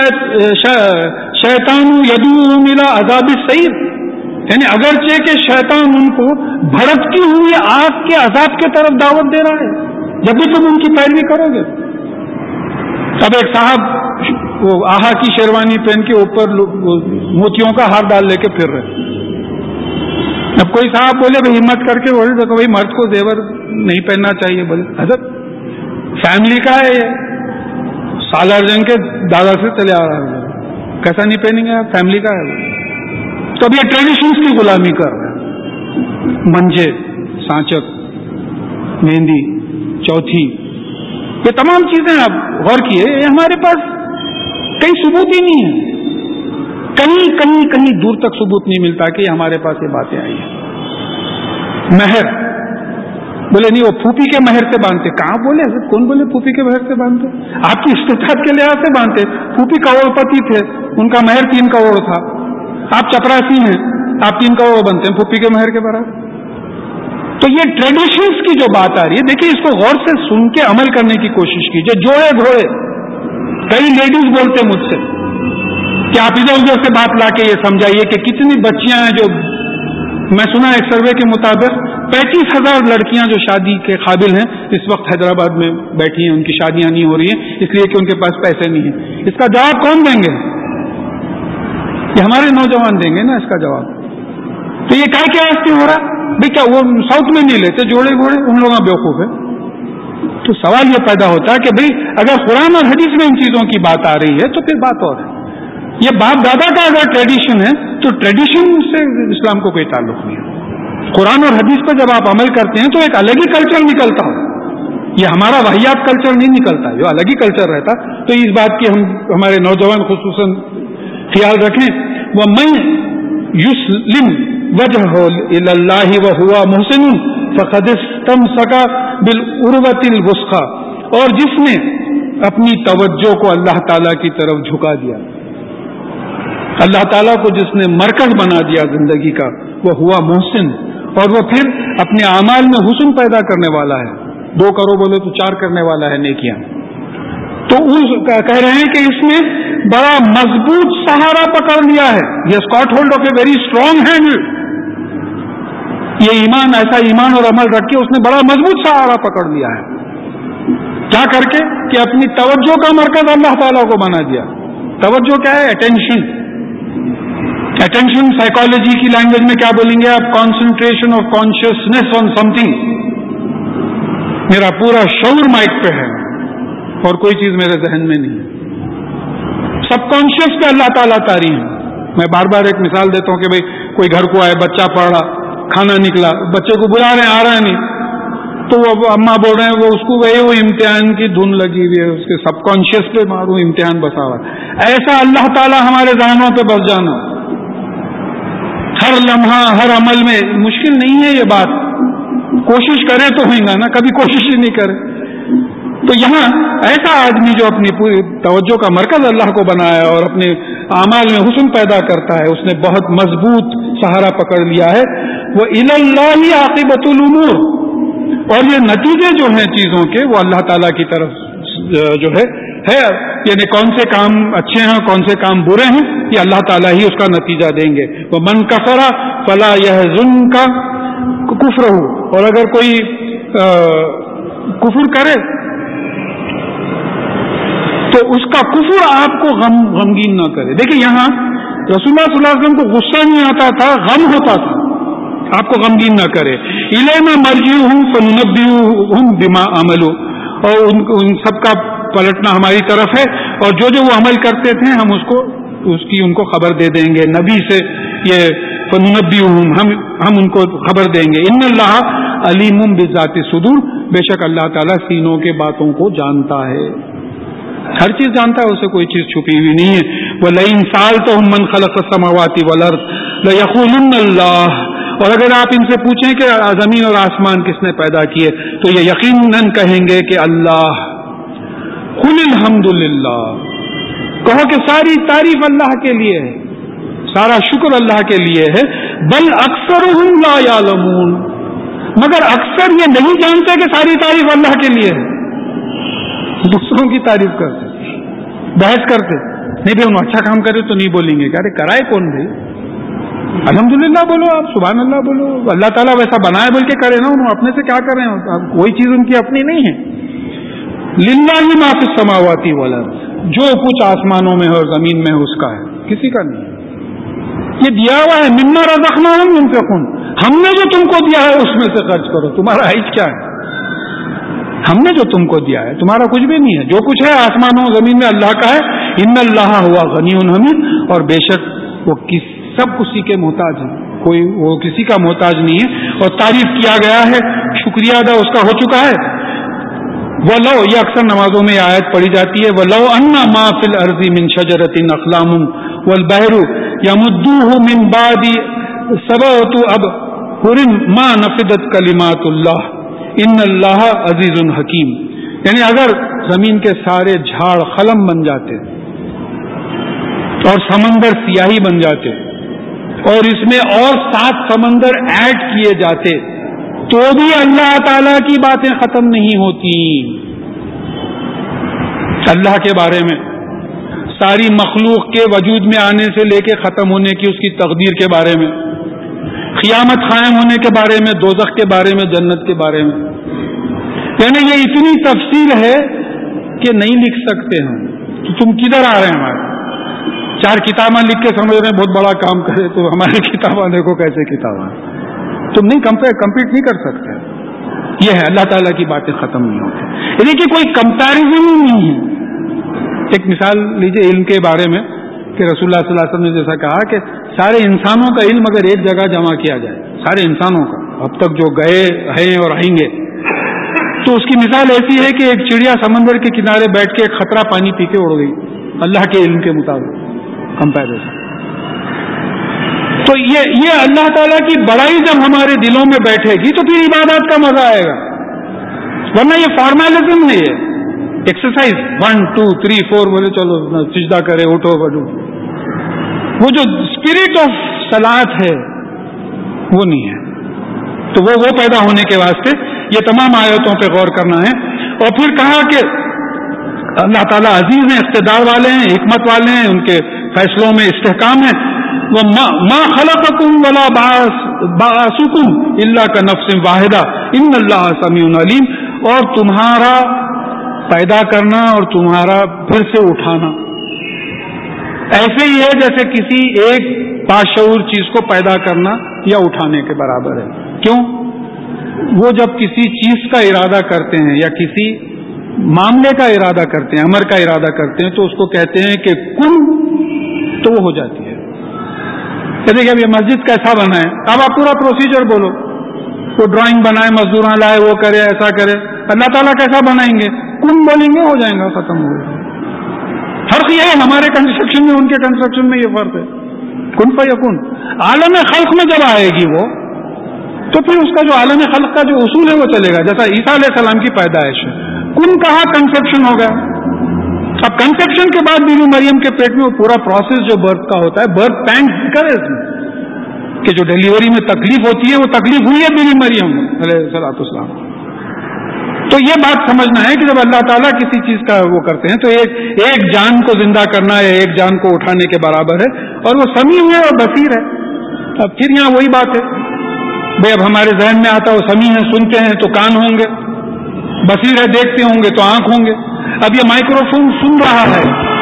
شیطان یدعوہم الی عذاب السعیر، یعنی اگرچہ کہ شیطان ان کو بھڑکتی ہوئی آگ کے عذاب کی طرف دعوت دے رہا ہے جب بھی تم ان کی پیروی کرو گے. اب ایک صاحب وہ آہا کی شیروانی پہن کے اوپر موتیوں کا ہار ڈال لے کے پھر رہے. اب کوئی صاحب بولے بھائی ہمت کر کے بولے دیکھو بھائی مرد کو زیور نہیں پہننا چاہیے. بولے حضرت فیملی کا ہے یہ، سالار جنگ کے دادا سے چلے آ رہا ہے، کیسا نہیں پہنیں گے، فیملی کا ہے. تو اب یہ ٹریڈیشنز کی غلامی کر رہے ہیں. منجے، سانچک، مہندی، چوتھی، یہ تمام چیزیں آپ غور کیے، یہ ہمارے پاس کئی ثبوت ہی نہیں ہے، کہیں دور تک ثبوت نہیں ملتا کہ ہمارے پاس یہ باتیں آئی ہیں. مہر، بولے نہیں وہ پھوپھی کے مہر سے باندھتے. کہاں بولے حضرت، کون بولے پھوپھی کے مہر سے باندھتے؟ آپ کی استطاعت کے لحاظ سے باندھتے. پھوپھی کروڑ پتی تھے، ان کا مہر 3 کروڑ تھا. آپ چپراسی ہیں، آپ 3 کروڑ بنتے ہیں پھوپھی کے مہر کے برابر. تو یہ ٹریڈیشنز کی جو بات آ رہی ہے، دیکھیے اس کو غور سے سن کے عمل کرنے کی کوشش کیجیے. جوڑے گھوڑے، کئی لیڈیز بولتے مجھ سے کہ آپ ادھر ادھر سے بات لا کے یہ سمجھائیے کہ کتنی بچیاں ہیں جو، میں سنا ایک سروے کے مطابق 35,000 لڑکیاں جو شادی کے قابل ہیں اس وقت حیدرآباد میں بیٹھی ہیں، ان کی شادیاں نہیں ہو رہی ہیں اس لیے کہ ان کے پاس پیسے نہیں ہیں. اس کا جواب کون دیں گے؟ یہ ہمارے نوجوان دیں گے نا اس کا جواب. تو یہ کیا واسطے ہو رہا ہے بھائی؟ کیا وہ ساؤتھ میں نہیں لیتے جوڑے گھوڑے؟ ان لوگوں بیوقوف ہے. تو سوال یہ پیدا ہوتا ہے کہ بھائی اگر قرآن اور حدیث میں ان چیزوں کی بات آ رہی ہے تو پھر بات اور ہے. یہ باپ دادا کا اگر ٹریڈیشن ہے تو ٹریڈیشن سے اسلام کو کوئی تعلق نہیں ہے. قرآن اور حدیث پر جب آپ عمل کرتے ہیں تو ایک الگ ہی کلچر نکلتا ہے. یہ ہمارا واحیات کلچر نہیں نکلتا، جو الگ ہی کلچر رہتا. تو اس بات کی ہم ہمارے نوجوان خصوصاً خیال رکھیں. وَمَن يُسْلِمْ وَجْهَهُ إِلَى اللَّهِ وَهُوَ مُحْسِنٌ فَقَدِ اسْتَمْسَكَ بِالْعُرْوَةِ الْوُثْقَىٰ، اور جس نے اپنی توجہ کو اللہ تعالیٰ کی طرف جھکا دیا، اللہ تعالیٰ کو جس نے مرکز بنا دیا زندگی کا، وہ ہوا محسن، اور وہ پھر اپنے اعمال میں حسن پیدا کرنے والا ہے. 2 کرو بولے تو 4 کرنے والا ہے نیکیاں. تو کہہ رہے ہیں کہ اس نے بڑا مضبوط سہارا پکڑ لیا ہے. یہ is caught hold of a very strong handle. یہ ایمان، ایسا ایمان اور عمل رکھ کے اس نے بڑا مضبوط سہارا پکڑ لیا ہے. کیا کر کے کہ اپنی توجہ کا مرکز اللہ تعالیٰ کو بنا دیا. توجہ کیا ہے؟ اٹینشن. اٹینشن سائیکالوجی کی لینگویج میں کیا بولیں گے آپ؟ Concentration of consciousness on something. میرا پورا شعور مائک پہ ہے اور کوئی چیز میرے ذہن میں نہیں ہے. سب کانشیس پہ اللہ تعالیٰ طاری ہے. میں بار بار ایک مثال دیتا ہوں کہ بھئی کوئی گھر کو آئے، بچہ پڑھ رہا، کھانا نکلا، بچے کو بلا رہے ہیں، آ رہا ہے نہیں، تو وہ اماں بول رہے ہیں وہ اس کو وہ امتحان کی دھن لگی ہوئی ہے، اس کے سب کانشیس پہ مارو امتحان بسا ہوا. ایسا اللہ تعالیٰ ہمارے ذہنوں پہ بس جانا ہر لمحہ ہر عمل میں مشکل نہیں ہے. یہ بات کوشش کرے تو ہوئے گا نا، کبھی کوشش ہی نہیں کرے. تو یہاں ایسا آدمی جو اپنی پوری توجہ کا مرکز اللہ کو بنایا اور اپنے اعمال میں حسن پیدا کرتا ہے، اس نے بہت مضبوط سہارا پکڑ لیا ہے. وہ الی اللہ عاقبۃ الامور، اور یہ نتیجے جو ہیں چیزوں کے وہ اللہ تعالیٰ کی طرف جو ہے یعنی کون سے کام اچھے ہیں کون سے کام برے ہیں، یہ اللہ تعالیٰ ہی اس کا نتیجہ دیں گے. وہ من کفر فلا یحزنک کفرہ، اور اگر کوئی کفر کرے تو اس کا کفر آپ کو غمگین نہ کرے. دیکھیں یہاں رسول اللہ صلی اللہ علیہ وسلم کو غصہ نہیں آتا تھا، غم ہوتا تھا. آپ کو غمگین نہ کرے. الینا مرجعہم فننبئہم بما عملوا، اور ان سب کا پلٹنا ہماری طرف ہے، اور جو وہ عمل کرتے تھے ہم اس کی ان کو خبر دے دیں گے. نبی سے یہ فننبئہم، ہم ان کو خبر دیں گے. ان اللہ علیم بذات الصدور، بے شک اللہ تعالیٰ سینوں کے باتوں کو جانتا ہے، ہر چیز جانتا ہے، اسے کوئی چیز چھپی ہوئی نہیں ہے. وَلَئِن سَأَلْتَهُم مَّن خَلَقَ السَّمَاوَاتِ وَالْأَرْضَ لَيَقُولُنَّ اللَّهُ، اور اگر آپ ان سے پوچھیں کہ زمین اور آسمان کس نے پیدا کیے تو یہ یقیناً کہیں گے کہ اللہ. قُلِ الْحَمْدُ لِلَّهِ، کہو کہ ساری تعریف اللہ کے لیے ہے، سارا شکر اللہ کے لیے ہے. بل اکثرهم لا يعلمون، مگر اکثر یہ نہیں جانتے کہ ساری تعریف اللہ کے لیے ہے. دوسروں کی تعریف کرتے، بحث کرتے، نہیں بھائی انہوں اچھا کام کرے تو نہیں بولیں گے. کہ کرائے کون بھائی؟ الحمدللہ بولو، آپ سبحان اللہ بولو. اللہ تعالیٰ ویسا بنائے بول کے کرے نا، انہوں اپنے سے کیا کر رہے ہیں؟ کوئی چیز ان کی اپنی نہیں ہے. للہ ما فی السماوات والارض، جو کچھ آسمانوں میں ہے اور زمین میں ہے اس کا ہے، کسی کا نہیں. یہ دیا ہوا ہے. مما رزقناہم ينفقون، ہم نے جو تم کو دیا ہے اس میں سے خرچ کرو. تمہارا حیث کیا ہے؟ ہم نے جو تم کو دیا ہے، تمہارا کچھ بھی نہیں ہے. جو کچھ ہے آسمانوں زمین میں اللہ کا ہے. ان اللہ ہوا غنی حمید، اور بے شک وہ سب کسی کے محتاج ہے، کوئی وہ کسی کا محتاج نہیں ہے. اور تعریف کیا گیا ہے، شکریہ ادا اس کا ہو چکا ہے. وَلَوْ، یہ اکثر نمازوں میں آیت پڑھی جاتی ہے. وَلَوْ أَنَّ مَا فِي الْأَرْضِ مِنْ شَجَرَةٍ أَقْلَامٌ وَالْبَحْرُ يَمُدُّهُ مِنْ بَعْدِ سَبْعَةِ أَبْحُرٍ مَا نَفِدَتْ كَلِمَاتُ اللَّهِ إِنَّ اللَّهَ عَزِيزٌ حَكِيمٌ. یعنی اگر زمین کے سارے جھاڑ قلم بن جاتے اور سمندر سیاہی بن جاتے اور اس میں اور 7 سمندر ایڈ کیے جاتے تو بھی اللہ تعالی کی باتیں ختم نہیں ہوتی. اللہ کے بارے میں، ساری مخلوق کے وجود میں آنے سے لے کے ختم ہونے کی اس کی تقدیر کے بارے میں، قیامت قائم ہونے کے بارے میں، دوزخ کے بارے میں، جنت کے بارے میں. یعنی یہ اتنی تفصیل ہے کہ نہیں لکھ سکتے ہم. تو تم کدھر آ رہے ہیں ہمارے؟ 4 کتابیں لکھ کے سمجھ رہے ہیں بہت بڑا کام کرے, تو ہماری کتابیں دیکھو کیسے کتابیں, تم نہیں کمپیٹ نہیں کر سکتے. یہ ہے اللہ تعالیٰ کی باتیں ختم نہیں ہوتی. دیکھیے کوئی کمپیریزن ہی نہیں ہے. ایک مثال لیجیے علم کے بارے میں کہ رسول اللہ صلی اللہ علیہ وسلم نے جیسا کہا کہ سارے انسانوں کا علم اگر ایک جگہ جمع کیا جائے, سارے انسانوں کا اب تک جو گئے ہیں اور آئیں گے, تو اس کی مثال ایسی ہے کہ ایک چڑیا سمندر کے کنارے بیٹھ کے ایک خطرہ پانی پی کے اڑ گئی اللہ کے علم کے مطابق کمپیریزن. تو یہ اللہ تعالیٰ کی بڑائی جب ہمارے دلوں میں بیٹھے گی تو پھر عبادات کا مزہ آئے گا, ورنہ یہ فارمیلزم ہے, یہ ایکسرسائز 1 2 3 4 بولے چلو سجدہ کرے اٹھو بڑھو, وہ جو اسپرٹ آف صلاۃ ہے وہ نہیں ہے. تو وہ پیدا ہونے کے واسطے یہ تمام آیتوں پہ غور کرنا ہے. اور پھر کہا کہ اللہ تعالیٰ عزیز ہیں, اقتدار والے ہیں, حکمت والے ہیں, ان کے فیصلوں میں استحکام ہے. وَمَا خَلَقَكُمْ وَلَا بَعَثُكُمْ إِلَّا كَنَفْسٍ وَاحِدَةٍ إِنَّ اللَّهَ سَمِيعٌ عَلِيمٌ. اور تمہارا پیدا کرنا اور تمہارا پھر سے اٹھانا ایسے ہی ہے جیسے کسی ایک باشعور چیز کو پیدا کرنا یا اٹھانے کے برابر ہے. کیوں؟ وہ جب کسی چیز کا ارادہ کرتے ہیں یا کسی معاملے کا ارادہ کرتے ہیں, امر کا ارادہ کرتے ہیں, تو اس کو کہتے ہیں کہ کن, تو وہ ہو جاتی ہے. دیکھیے اب یہ مسجد کیسا بنا ہے, اب آپ پورا پروسیجر بولو, وہ ڈرائنگ بنائے, مزدوراں لائے, وہ کرے, ایسا کرے. اللہ تعالیٰ کیسا بنائیں گے؟ کن بولیں گے, ہو جائیں گا, ختم ہو گا. فرق یہ ہے ہمارے کنسٹرکشن میں ان کے کنسٹرکشن میں یہ فرق ہے. کن فیکون. عالم خلق میں جب آئے گی وہ, تو پھر اس کا جو عالم خلق کا جو اصول ہے وہ چلے گا. جیسا عیسیٰ علیہ السلام کی پیدائش ہے, کن کہا, کنسپشن ہو گیا. اب کنسپشن کے بعد بیوی مریم کے پیٹ میں وہ پورا پروسیس جو برتھ کا ہوتا ہے, برتھ پینگ کرے اس میں کہ جو ڈیلیوری میں تکلیف ہوتی ہے وہ تکلیف ہوئی ہے بیوی مریم علیہ السلام. تو یہ بات سمجھنا ہے کہ جب اللہ تعالیٰ کسی چیز کا وہ کرتے ہیں تو ایک جان کو زندہ کرنا یا ایک جان کو اٹھانے کے برابر ہے, اور وہ سمیع ہے اور بصیر ہے. اب پھر یہاں وہی بات ہے بھائی, اب ہمارے ذہن میں آتا وہ سمیع ہے, سنتے ہیں تو کان ہوں گے, بصیر ہے دیکھتے ہوں گے تو آنکھ ہوں گے. اب یہ مائکرو فون سن رہا ہے,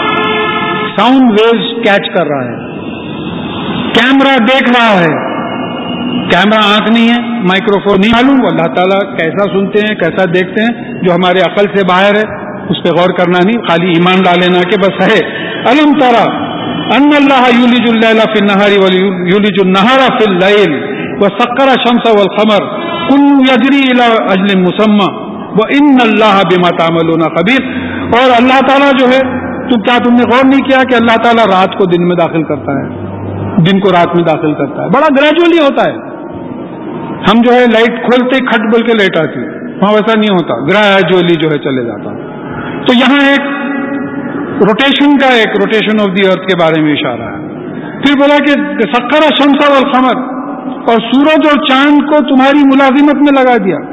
ساؤنڈ ویوز کیچ کر رہا ہے, کیمرہ دیکھ رہا ہے, کیمرہ آنکھ نہیں ہے, مائکرو فون نہیں معلوم. اللہ تعالیٰ کیسا سنتے ہیں, کیسا دیکھتے ہیں, جو ہمارے عقل سے باہر ہے, اس پہ غور کرنا نہیں, خالی ایمان لا لینا کہ بس ہے. الم ترى ان اللہ یولج اللیل فی النہار ویولج النہار فی اللیل وسخر الشمس والقمر کل یجری الی اجل مسمى وان اللہ بما تعملون خبیر. اور اللہ تعالیٰ جو ہے, تم نے غور نہیں کیا کہ اللہ تعالیٰ رات کو دن میں داخل کرتا ہے, دن کو رات میں داخل کرتا ہے, بڑا گریجولی ہوتا ہے. ہم جو ہے لائٹ کھولتے کھٹ بول کے لیٹ آتی, وہاں ویسا نہیں ہوتا, گریجولی جو ہے چلے جاتا. تو یہاں ایک روٹیشن کا, ایک روٹیشن آف دی ارتھ کے بارے میں اشارہ ہے. پھر بولا کہ سخر الشمس والقمر, اور سورج اور چاند کو تمہاری ملازمت میں لگا دیا.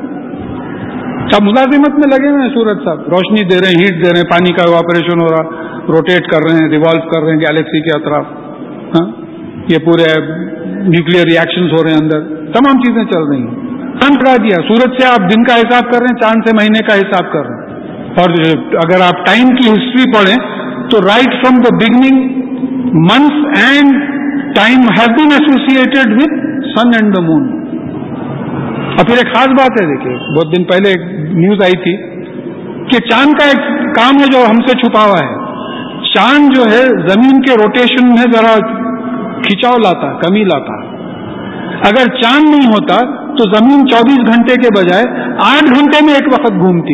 اب ملازمت میں لگے ہوئے ہیں سورج صاحب, روشنی دے رہے ہیں, ہیٹ دے رہے ہیں, پانی کا ایواپوریشن ہو رہا, روٹیٹ کر رہے ہیں, ریوالو کر رہے ہیں گیلیکسی کے اطراف, ہاں, یہ پورے نیوکلیئر ریئیکشنز ہو رہے ہیں اندر, تمام چیزیں چل رہی ہیں. چاند کرا دیا, سورج سے آپ دن کا حساب کر رہے ہیں, چاند سے مہینے کا حساب کر رہے ہیں. اور اگر آپ ٹائم کی ہسٹری پڑھیں تو right from the beginning months and time have been associated with sun and the moon. اور پھر ایک خاص بات ہے, دیکھیے بہت دن پہلے ایک نیوز آئی تھی کہ چاند کا ایک کام ہے جو ہم سے چھپا ہوا ہے. چاند جو ہے زمین کے روٹیشن میں ذرا کھچاؤ لاتا ہے, کمی لاتا ہے. اگر چاند نہیں ہوتا تو زمین 24 گھنٹے کے بجائے 8 گھنٹے میں ایک وقت گھومتی.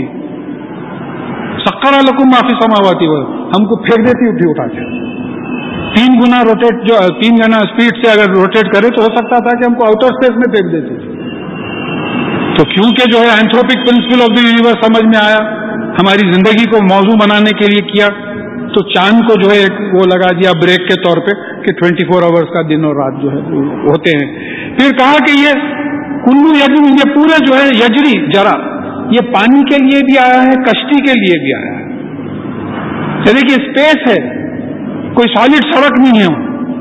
سخر لکم ما فی السماوات والارض, ہم کو پھینک دیتی اٹھا کے. 3 گنا روٹیٹ, جو 3 گنا اسپیڈ سے اگر روٹیٹ کرے تو ہو سکتا تھا کہ ہم کو آؤٹر اسپیس میں پھینک دیتی. تو کیونکہ جو ہے anthropic principle of the universe سمجھ میں آیا, ہماری زندگی کو موضوع بنانے کے لیے کیا, تو چاند کو جو ہے وہ لگا دیا بریک کے طور پہ کہ 24 آورس کا دن اور رات جو ہے ہوتے ہیں. پھر کہا کہ یہ کلو یجری, یہ پورے جو ہے یجری جرا, یہ پانی کے لیے بھی آیا ہے, کشتی کے لیے بھی آیا ہے. دیکھیے اسپیس ہے, کوئی سالڈ سڑک نہیں ہے,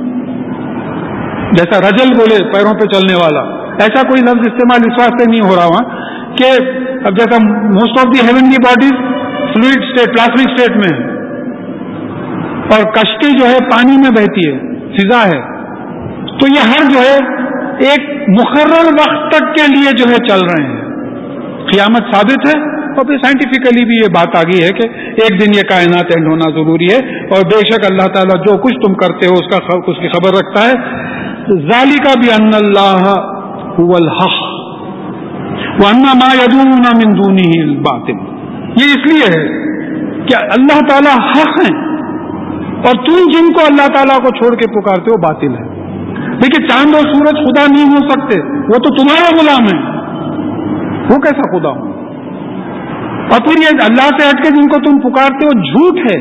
جیسا رجل بولے پیروں پہ چلنے والا, ایسا کوئی لفظ استعمال اس واسطے نہیں ہو رہا وہاں کہ اب جیسا most of the heavenly bodies fluid state, plasmic state میں ہے, اور کشتی جو ہے پانی میں بہتی ہے، فضا ہے، تو یہ ہر جو ہے ایک مقرر وقت تک کے لیے جو ہے چل رہے ہیں. قیامت ثابت ہے، اور پھر سائنٹیفکلی بھی یہ بات آ گئی ہے کہ ایک دن یہ کائنات اینڈ ہونا ضروری ہے، اور بے شک اللہ تعالیٰ جو کچھ تم کرتے ہو اس کی خبر رکھتا ہے. ذالک بان اللہ هو الحق وان ما يدعون من دونه الباطل. یہ اس لیے ہے کہ اللہ تعالیٰ حق ہیں اور تم جن کو اللہ تعالیٰ کو چھوڑ کے پکارتے ہو باطل ہے. دیکھیے چاند اور سورج خدا نہیں ہو سکتے، وہ تو تمہارا غلام ہے، وہ کیسا خدا ہوں؟ اور پھر یہ اللہ سے ہٹ کے جن کو تم پکارتے ہو جھوٹ ہے.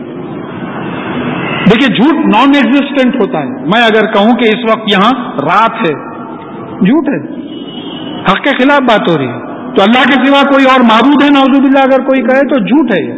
دیکھیے جھوٹ نان ایگزسٹنٹ ہوتا ہے. میں اگر کہوں کہ اس وقت یہاں رات ہے، جھوٹ ہے، حق کے خلاف بات ہو رہی ہے. تو اللہ کے سوا کوئی اور معبود ہے نعوذ باللہ اگر کوئی کہے تو جھوٹ ہے.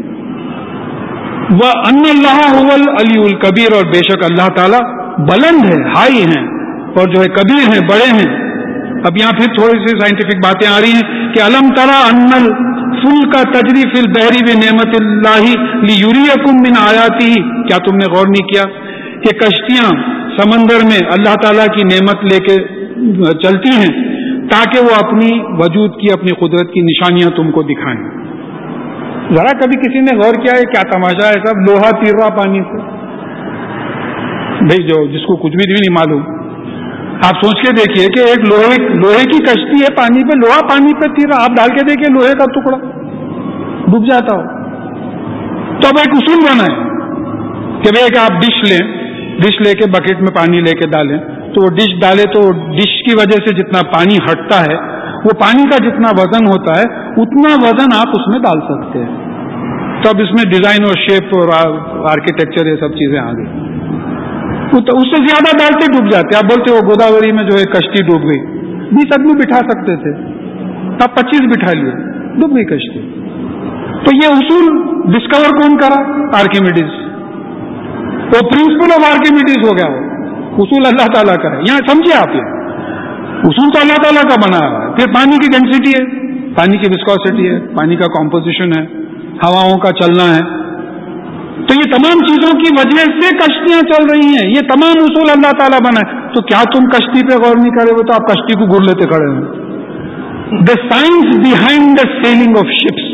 وَأَنَّ اللَّهَ هُوَ الْعَلِيُّ الْكَبِيرُ، اور بے شک اللہ تعالیٰ بلند ہے، ہائی ہیں، اور جو ہے کبیر ہیں، بڑے ہیں. اب یہاں پھر تھوڑی سی سائنٹیفک باتیں آ رہی ہیں کہ الم ترى ان الفلک تجری فی البحر بنعمت اللہ لیریکم من آیاتہ. کیا تم نے غور نہیں کیا کہ کشتیاں سمندر میں اللہ تعالیٰ کی نعمت لے کے چلتی ہیں تاکہ وہ اپنی وجود کی، اپنی قدرت کی نشانیاں تم کو دکھائیں. ذرا کبھی کسی نے غور کیا ہے کیا تماشا ہے صاحب؟ لوہا تیر رہا پانی سے، بھائی جو جس کو کچھ بھی نہیں معلوم، آپ سوچ کے دیکھیے کہ ایک لوہے کی کشتی ہے پانی پہ، لوہا پانی پہ تیر رہا، آپ ڈال کے دیکھیے لوہے کا ٹکڑا ڈوب جاتا ہو. تو اب ایک اصول بنا ہے کہ بھائی کہ آپ ڈش لے کے بکیٹ میں پانی لے کے ڈالیں، تو وہ ڈش ڈالے تو ڈش کی وجہ سے جتنا پانی ہٹتا ہے وہ پانی کا جتنا وزن ہوتا ہے اتنا وزن آپ اس میں ڈال سکتے ہیں. تو اب اس میں ڈیزائن اور شیپ اور آرکیٹیکچر یہ سب چیزیں آ گئی. تو اس سے زیادہ ڈالتے ڈوب جاتے. آپ بولتے ہو گوداوری میں جو ہے کشتی ڈوب گئی، 20 آدمی بٹھا سکتے تھے، آپ 25 بٹھا لیے، ڈوب گئی کشتی. تو یہ اصول ڈسکور کون کرا؟ آرکیمیڈیز. وہ پرنسپل آف آرکیمیڈیز ہو گیا. وہ اصول اللہ تعالیٰ کا ہے. یہاں سمجھے آپ، یہ اصول تو اللہ تعالیٰ کا بنا ہوا ہے. پھر پانی کی ڈینسٹی ہے، پانی کی وسکوسٹی ہے، پانی کا کمپوزیشن ہے، ہواؤں کا چلنا ہے. تو یہ تمام چیزوں کی وجہ سے کشتیاں چل رہی ہیں. یہ تمام اصول اللہ تعالیٰ بنا ہے. تو کیا تم کشتی پہ غور نہیں کرے ہو؟ تو آپ کشتی کو گر لیتے کھڑے ہیں. The science behind the sailing of ships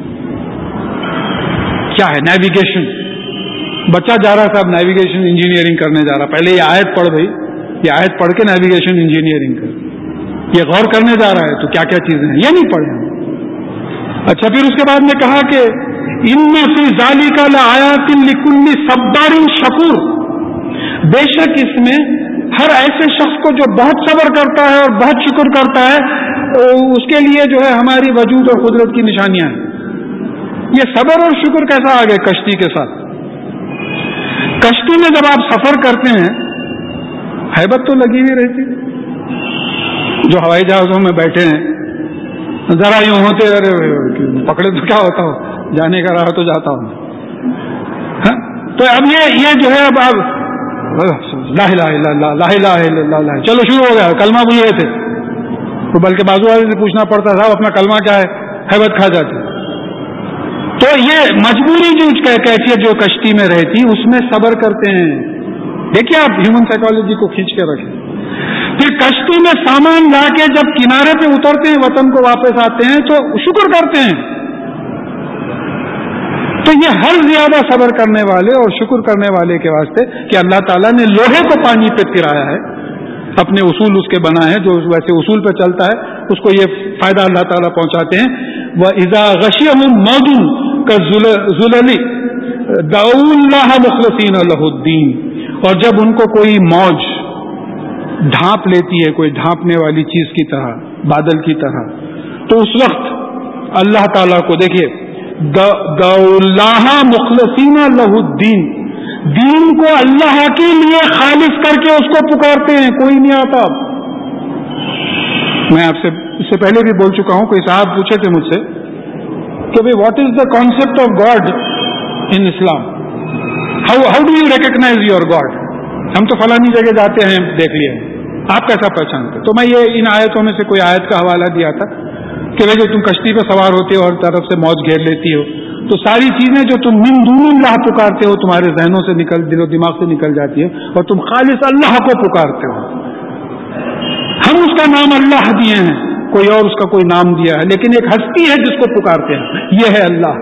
کیا ہے؟ نیویگیشن. بچہ جا رہا صاحب نیویگیشن انجینئرنگ کرنے جا رہا، پہلے یہ آیت پڑھ بھائی، یہ آیت پڑھ کے نیویگیشن انجینئرنگ کر. یہ غور کرنے جا رہا ہے تو کیا کیا چیزیں ہیں یہ نہیں پڑھے. اچھا پھر اس کے بعد میں کہا کہ ان فی ذالک لآیات لکل صبار شکور، بے شک اس میں ہر ایسے شخص کو جو بہت صبر کرتا ہے اور بہت شکر کرتا ہے اس کے لیے جو ہے ہماری وجود اور قدرت کی نشانیاں ہیں. یہ صبر اور شکر کیسا آ گئے کشتی کے ساتھ؟ کشتی میں جب آپ سفر کرتے ہیں ہیبت تو لگی ہوئی رہتی. جو ہوائی جہازوں میں بیٹھے ہیں ذرا یوں ہوتے ارے پکڑے تو کیا ہوتا ہو، جانے کا رہا تو جاتا ہوں. تو اب یہ جو ہے اب لا الہ الا اللہ لا الہ الا اللہ چلو شروع ہو گیا، کلمہ بھول گئے تھے تو بلکہ بازو والے سے پوچھنا پڑتا صاحب اپنا کلمہ کیا ہے، ہیبت کھا جاتی. تو یہ مجبوری جو کیفیت جو کشتی میں رہتی اس میں صبر کرتے ہیں. دیکھیے آپ ہیومن سائیکالوجی کو کھینچ کے رکھیں. پھر کشتی میں سامان لا کے جب کنارے پہ اترتے ہیں وطن کو واپس آتے ہیں تو شکر کرتے ہیں. تو یہ ہر زیادہ صبر کرنے والے اور شکر کرنے والے کے واسطے کہ اللہ تعالیٰ نے لوہے کو پانی پہ پھرایا ہے، اپنے اصول اس کے بنا ہے، جو ویسے اصول پہ چلتا ہے اس کو یہ فائدہ اللہ تعالیٰ پہنچاتے ہیں. وَإِذَا غَشِيَهُم مَوْجٌ كَالظُّلَلِ دَعَوُا اللَّهَ مُخْلِصِينَ لَهُ الدِّينَ، اور جب ان کو کوئی موج ڈھانپ لیتی ہے، کوئی ڈھانپنے والی چیز کی طرح، بادل کی طرح، تو اس وقت اللہ تعالیٰ کو دیکھیے دعوا اللہ مخلصین لہ الدین، دین کو اللہ کے لیے خالص کر کے اس کو پکارتے ہیں. کوئی نہیں آتا. میں آپ سے اس سے پہلے بھی بول چکا ہوں، کوئی صاحب پوچھے تھے مجھ سے کہ بھائی what is the concept of God in Islam, how do you recognize your God. ہم تو فلانی جگہ جاتے ہیں دیکھ لیے، آپ کیسا پہچانتے؟ تو میں یہ ان آیتوں میں سے کوئی آیت کا حوالہ دیا تھا کہ بھائی جو تم کشتی پہ سوار ہوتے ہو اور طرف سے موج گھیر لیتی ہو تو ساری چیزیں جو تم من دون اللہ پکارتے ہو تمہارے ذہنوں سے دل و دماغ سے نکل جاتی ہے اور تم خالص اللہ کو پکارتے ہو. ہم اس کا نام اللہ دیے ہیں, کوئی اور اس کا کوئی نام دیا ہے, لیکن ایک ہستی ہے جس کو پکارتے ہیں, یہ ہے اللہ.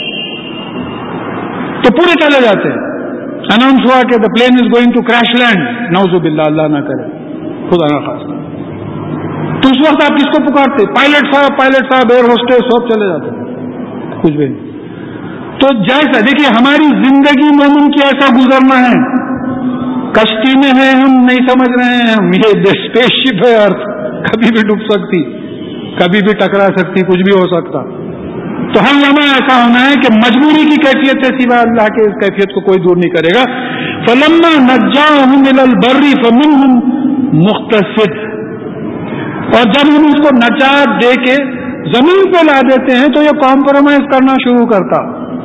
تو پورے چلے جاتے ہیں. اناؤنس ہوا کہ the plane is going to crash land, نعوذ باللہ, اللہ نہ کرے, خدا نہ خاصہ. تو اس وقت آپ کس کو پکارتے؟ پائلٹ صاحب, ایئر ہوسٹس, سب چلے جاتے ہیں, کچھ بھی نہیں. تو جیسا دیکھیے ہماری زندگی مومن کی ایسا گزرنا ہے, کشتی میں ہے ہم نہیں سمجھ رہے ہیں, ہم یہ اسپیس شپ ہے ارتھ, کبھی بھی ڈوب سکتی, کبھی بھی ٹکرا سکتی, کچھ بھی ہو سکتا. تو ہر لمحہ ایسا ہونا ہے کہ مجبوری کی کیفیت سے سوا اللہ کے اس کیفیت کو کوئی دور نہیں کرے گا. فلما نجاهم الى البر فمنهم مقتصد, اور جب ہم اس کو نجات دے کے زمین پہ لا دیتے ہیں تو یہ کمپرومائز کرنا شروع کرتا.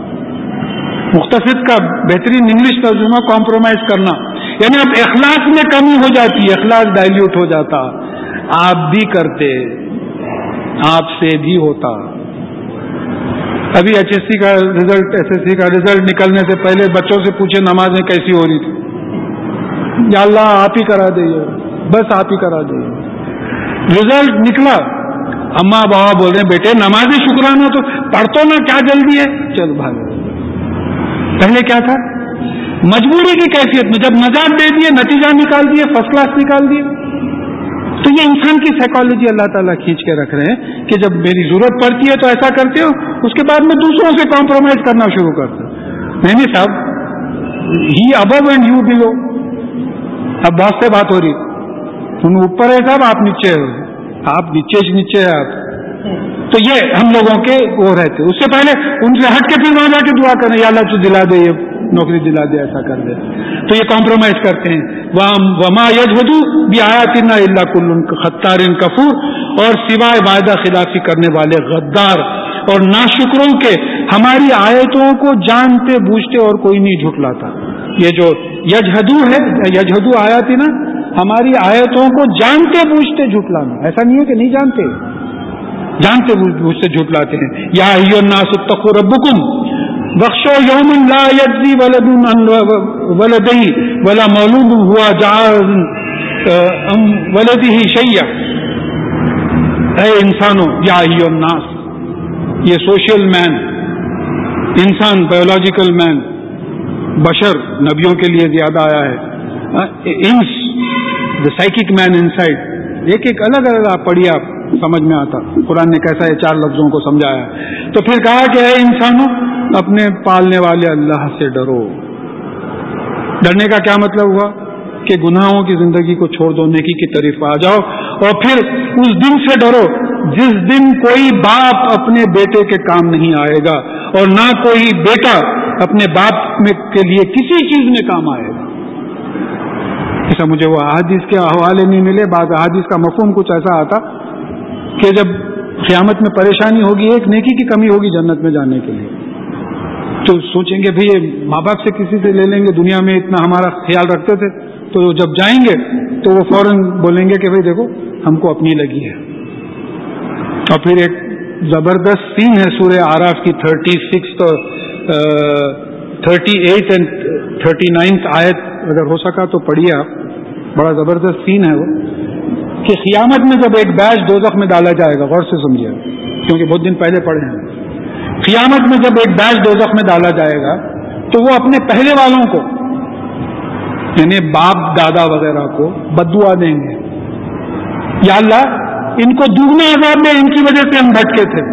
مقتصد کا بہترین انگلش ترجمہ کمپرومائز کرنا, یعنی اب اخلاص میں کمی ہو جاتی ہے, اخلاص ڈائلیوٹ ہو جاتا. آپ بھی کرتے, آپ سے بھی ہوتا. ابھی ایس ایس سی کا رزلٹ نکلنے سے پہلے بچوں سے پوچھے نمازیں کیسی ہو رہی تھی, یا اللہ آپ ہی کرا دئیے, بس آپ ہی کرا دئیے. رزلٹ نکلا, اماں بابا بول رہے ہیں بیٹے نماز شکرانہ تو پڑھ تو نا, کیا جلدی ہے, چل بھاگ. پہلے کیا تھا؟ مجبوری کی کیفیت میں جب نجات دے دیے, نتیجہ نکال دیے, فرسٹ کلاس نکال دیے. تو یہ انسان کی سائیکالوجی اللہ تعالیٰ کھینچ کے رکھ رہے ہیں کہ جب میری ضرورت پڑتی ہے تو ایسا کرتے ہو, اس کے بعد میں دوسروں سے کمپرومائز کرنا شروع کرتا ہوں. نہیں صاحب, ہی ابو اینڈ یو بلو. اب بہت سے بات ہو رہی, تم اوپر ہے صاحب, آپ نیچے ہو, آپ نیچے ہے آپ. تو یہ ہم لوگوں کے وہ رہتے. اس سے پہلے ان سے ہٹ کے پھر وہاں جا کے دعا کریں, یا اللہ تو دلا دے, یہ نوکری دلا دے, ایسا کر دے. تو یہ کمپرومائز کرتے ہیں. وما یجحدوا بآیاتنا الا کل ختار کفور, اور سوائے وعدہ خلافی کرنے والے غدار اور ناشکروں کے ہماری آیتوں کو جانتے بوجھتے اور کوئی نہیں جھٹلاتا. یہ جو یجحدوا ہے, یجحدوا آیاتنا, ہماری آیتوں کو جانتے بوجھتے جھٹلانا. ایسا نہیں ہے کہ نہیں جانتے, جانتے بوجھتے جھٹلاتے ہیں. یا ایھا الناس اتقوا ربکم واخشوا یوما لا یجزی ولد عن ولدہ ولا مولود ہوا جاز ولدہ شیئا. اے انسانوں, یا ایھا الناس, یہ سوشل مین, انسان, بایولوجیکل مین, بشر نبیوں کے لیے زیادہ آیا ہے. انس, دا سائیکک مین انسائڈ, ایک ایک الگ الگ آپ پڑھیے, آپ سمجھ میں آتا قرآن نے کیسا یہ 4 لفظوں کو سمجھایا. تو پھر کہا کہ اے انسانوں, اپنے پالنے والے اللہ سے ڈرو. ڈرنے کا کیا مطلب ہوا کہ گناہوں کی زندگی کو چھوڑ دو, نیکی کی طرف آ جاؤ, اور پھر اس دن سے ڈرو جس دن کوئی باپ اپنے بیٹے کے کام نہیں آئے گا, اور نہ کوئی بیٹا اپنے باپ کے لیے کسی چیز میں کام آئے گا. ایسا مجھے وہ احادیث کے حوالے نہیں ملے. بعض احادیث کا مفہوم کچھ ایسا آتا کہ جب قیامت میں پریشانی ہوگی, ایک نیکی کی کمی ہوگی جنت میں جانے کے لیے, تو سوچیں گے بھئی ماں باپ سے کسی سے لے لیں گے, دنیا میں اتنا ہمارا خیال رکھتے تھے, تو جب جائیں گے تو وہ فوراً بولیں گے کہ بھئی دیکھو ہم کو اپنی لگی ہے. اور پھر ایک زبردست سین ہے سورہ اعراف کی 36 اور 38 اینڈ 39 آیت, اگر ہو سکا تو پڑھیے آپ. بڑا زبردست سین ہے وہ, کہ قیامت میں جب ایک بیچ دوزخ میں ڈالا جائے گا, غور سے سمجھیے کیونکہ بہت دن پہلے پڑھے ہیں. قیامت میں جب ایک بیچ دوزخ میں ڈالا جائے گا تو وہ اپنے پہلے والوں کو, یعنی باپ دادا وغیرہ کو بددعا دیں گے, یا اللہ ان کو دوگنا عذاب دے, ان کی وجہ سے ہم بھٹکے تھے.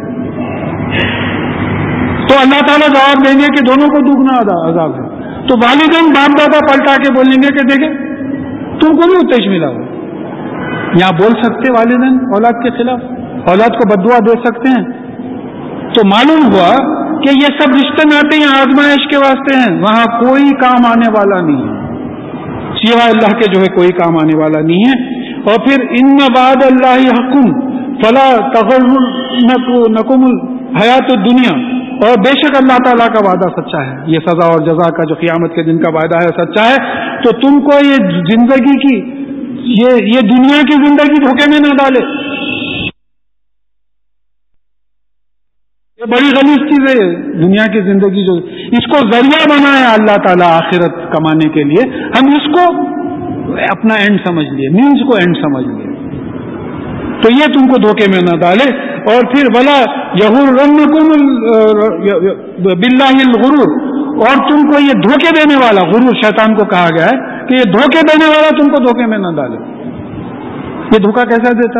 تو اللہ تعالیٰ جواب دیں گے کہ دونوں کو دوگنا عذاب ہے. تو والدین باپ دادا پلٹا کے بولیں گے کہ دیکھیں تم کو بھی اتیش ملا ہو. یہاں بول سکتے والدین اولاد کے خلاف, اولاد کو بددعا دے سکتے ہیں. تو معلوم ہوا کہ یہ سب رشتے ناتے ہیں آزمائش کے واسطے ہیں, وہاں کوئی کام آنے والا نہیں ہے سوائے اللہ کے, جو ہے کوئی کام آنے والا نہیں ہے. اور پھر ان وعد اللہ حکم فلا تغرنکم الحیات الدنیا, اور بے شک اللہ تعالیٰ کا وعدہ سچا ہے, یہ سزا اور جزا کا جو قیامت کے دن کا وعدہ ہے سچا ہے. تو تم کو یہ زندگی کی یہ دنیا کی زندگی دھوکے میں نہ ڈالے. بڑی غلیظ چیز ہے دنیا کی زندگی، جو اس کو ذریعہ بنایا اللہ تعالیٰ آخرت کمانے کے لیے، ہم اس کو اپنا اینڈ سمجھ لیے، مینس کو اینڈ سمجھ لیے. تو یہ تم کو دھوکے میں نہ ڈالے. اور پھر ولا یغرنکم باللہ الغرور، اور تم کو یہ دھوکے دینے والا، غرور شیطان کو کہا گیا ہے کہ یہ دھوکے دینے والا تم کو دھوکے میں نہ ڈالے. یہ دھوکہ کیسا دیتا؟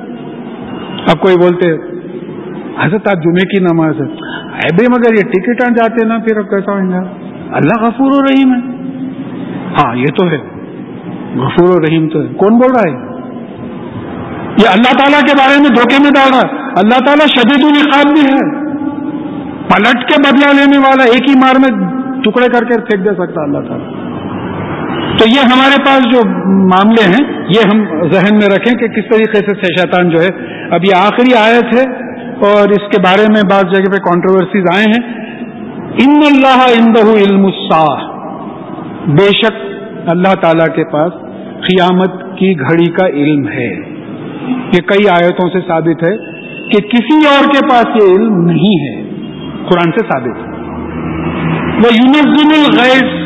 اب کوئی بولتے حضرت آج جمعے کی نماز ہے بھائی، مگر یہ ٹکٹ آ جاتے نا پھر اب کیسا ہوگا؟ اللہ غفور و رحیم ہے. ہاں یہ تو ہے، غفور و رحیم تو ہے. کون بول رہا ہے؟ یہ اللہ تعالیٰ کے بارے میں دھوکے میں ڈال رہا ہے. اللہ تعالیٰ شدید العقاب بھی ہے، پلٹ کے بدلہ لینے والا، ایک ہی مار میں ٹکڑے کر کے پھینک دے سکتا اللہ تعالیٰ. تو یہ ہمارے پاس جو معاملے ہیں یہ ہم ذہن میں رکھیں کہ کس طریقے سے شیطان جو ہے. اب یہ آخری آیت ہے اور اس کے بارے میں بعض جگہ پہ کنٹروورسیز آئے ہیں. ان اللہ عنده علم الساعہ، بے شک اللہ تعالیٰ کے پاس قیامت کی گھڑی کا علم ہے. یہ کئی آیتوں سے ثابت ہے کہ کسی اور کے پاس یہ علم نہیں ہے، قرآن سے ثابت ہے. وَيُنَزِّلُ الْغَيْثَ،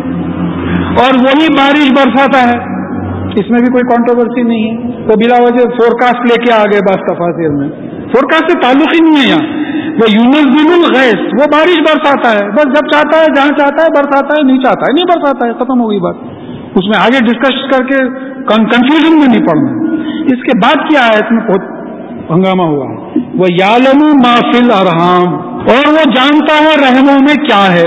اور وہی بارش برساتا ہے. اس میں بھی کوئی کنٹروورسی نہیں ہے. وہ بلا وجہ فورکاسٹ لے کے آ گئے بعض تفاسیر میں، فورکاسٹ سے تعلق ہی نہیں ہے یہاں. وہ یونزل الغیث، وہ بارش برساتا ہے، بس جب چاہتا ہے جہاں چاہتا ہے برساتا ہے، نہیں چاہتا ہے نہیں برساتا ہے، ختم ہو گئی بات. اس میں آگے ڈسکس کر کے کنفیوژن میں نہیں پڑنا. اس کے بعد کی آیت میں بہت ہنگامہ ہوا ہے. وہ یعلم ما فی الارحام، اور وہ جانتا ہے رحموں میں کیا ہے.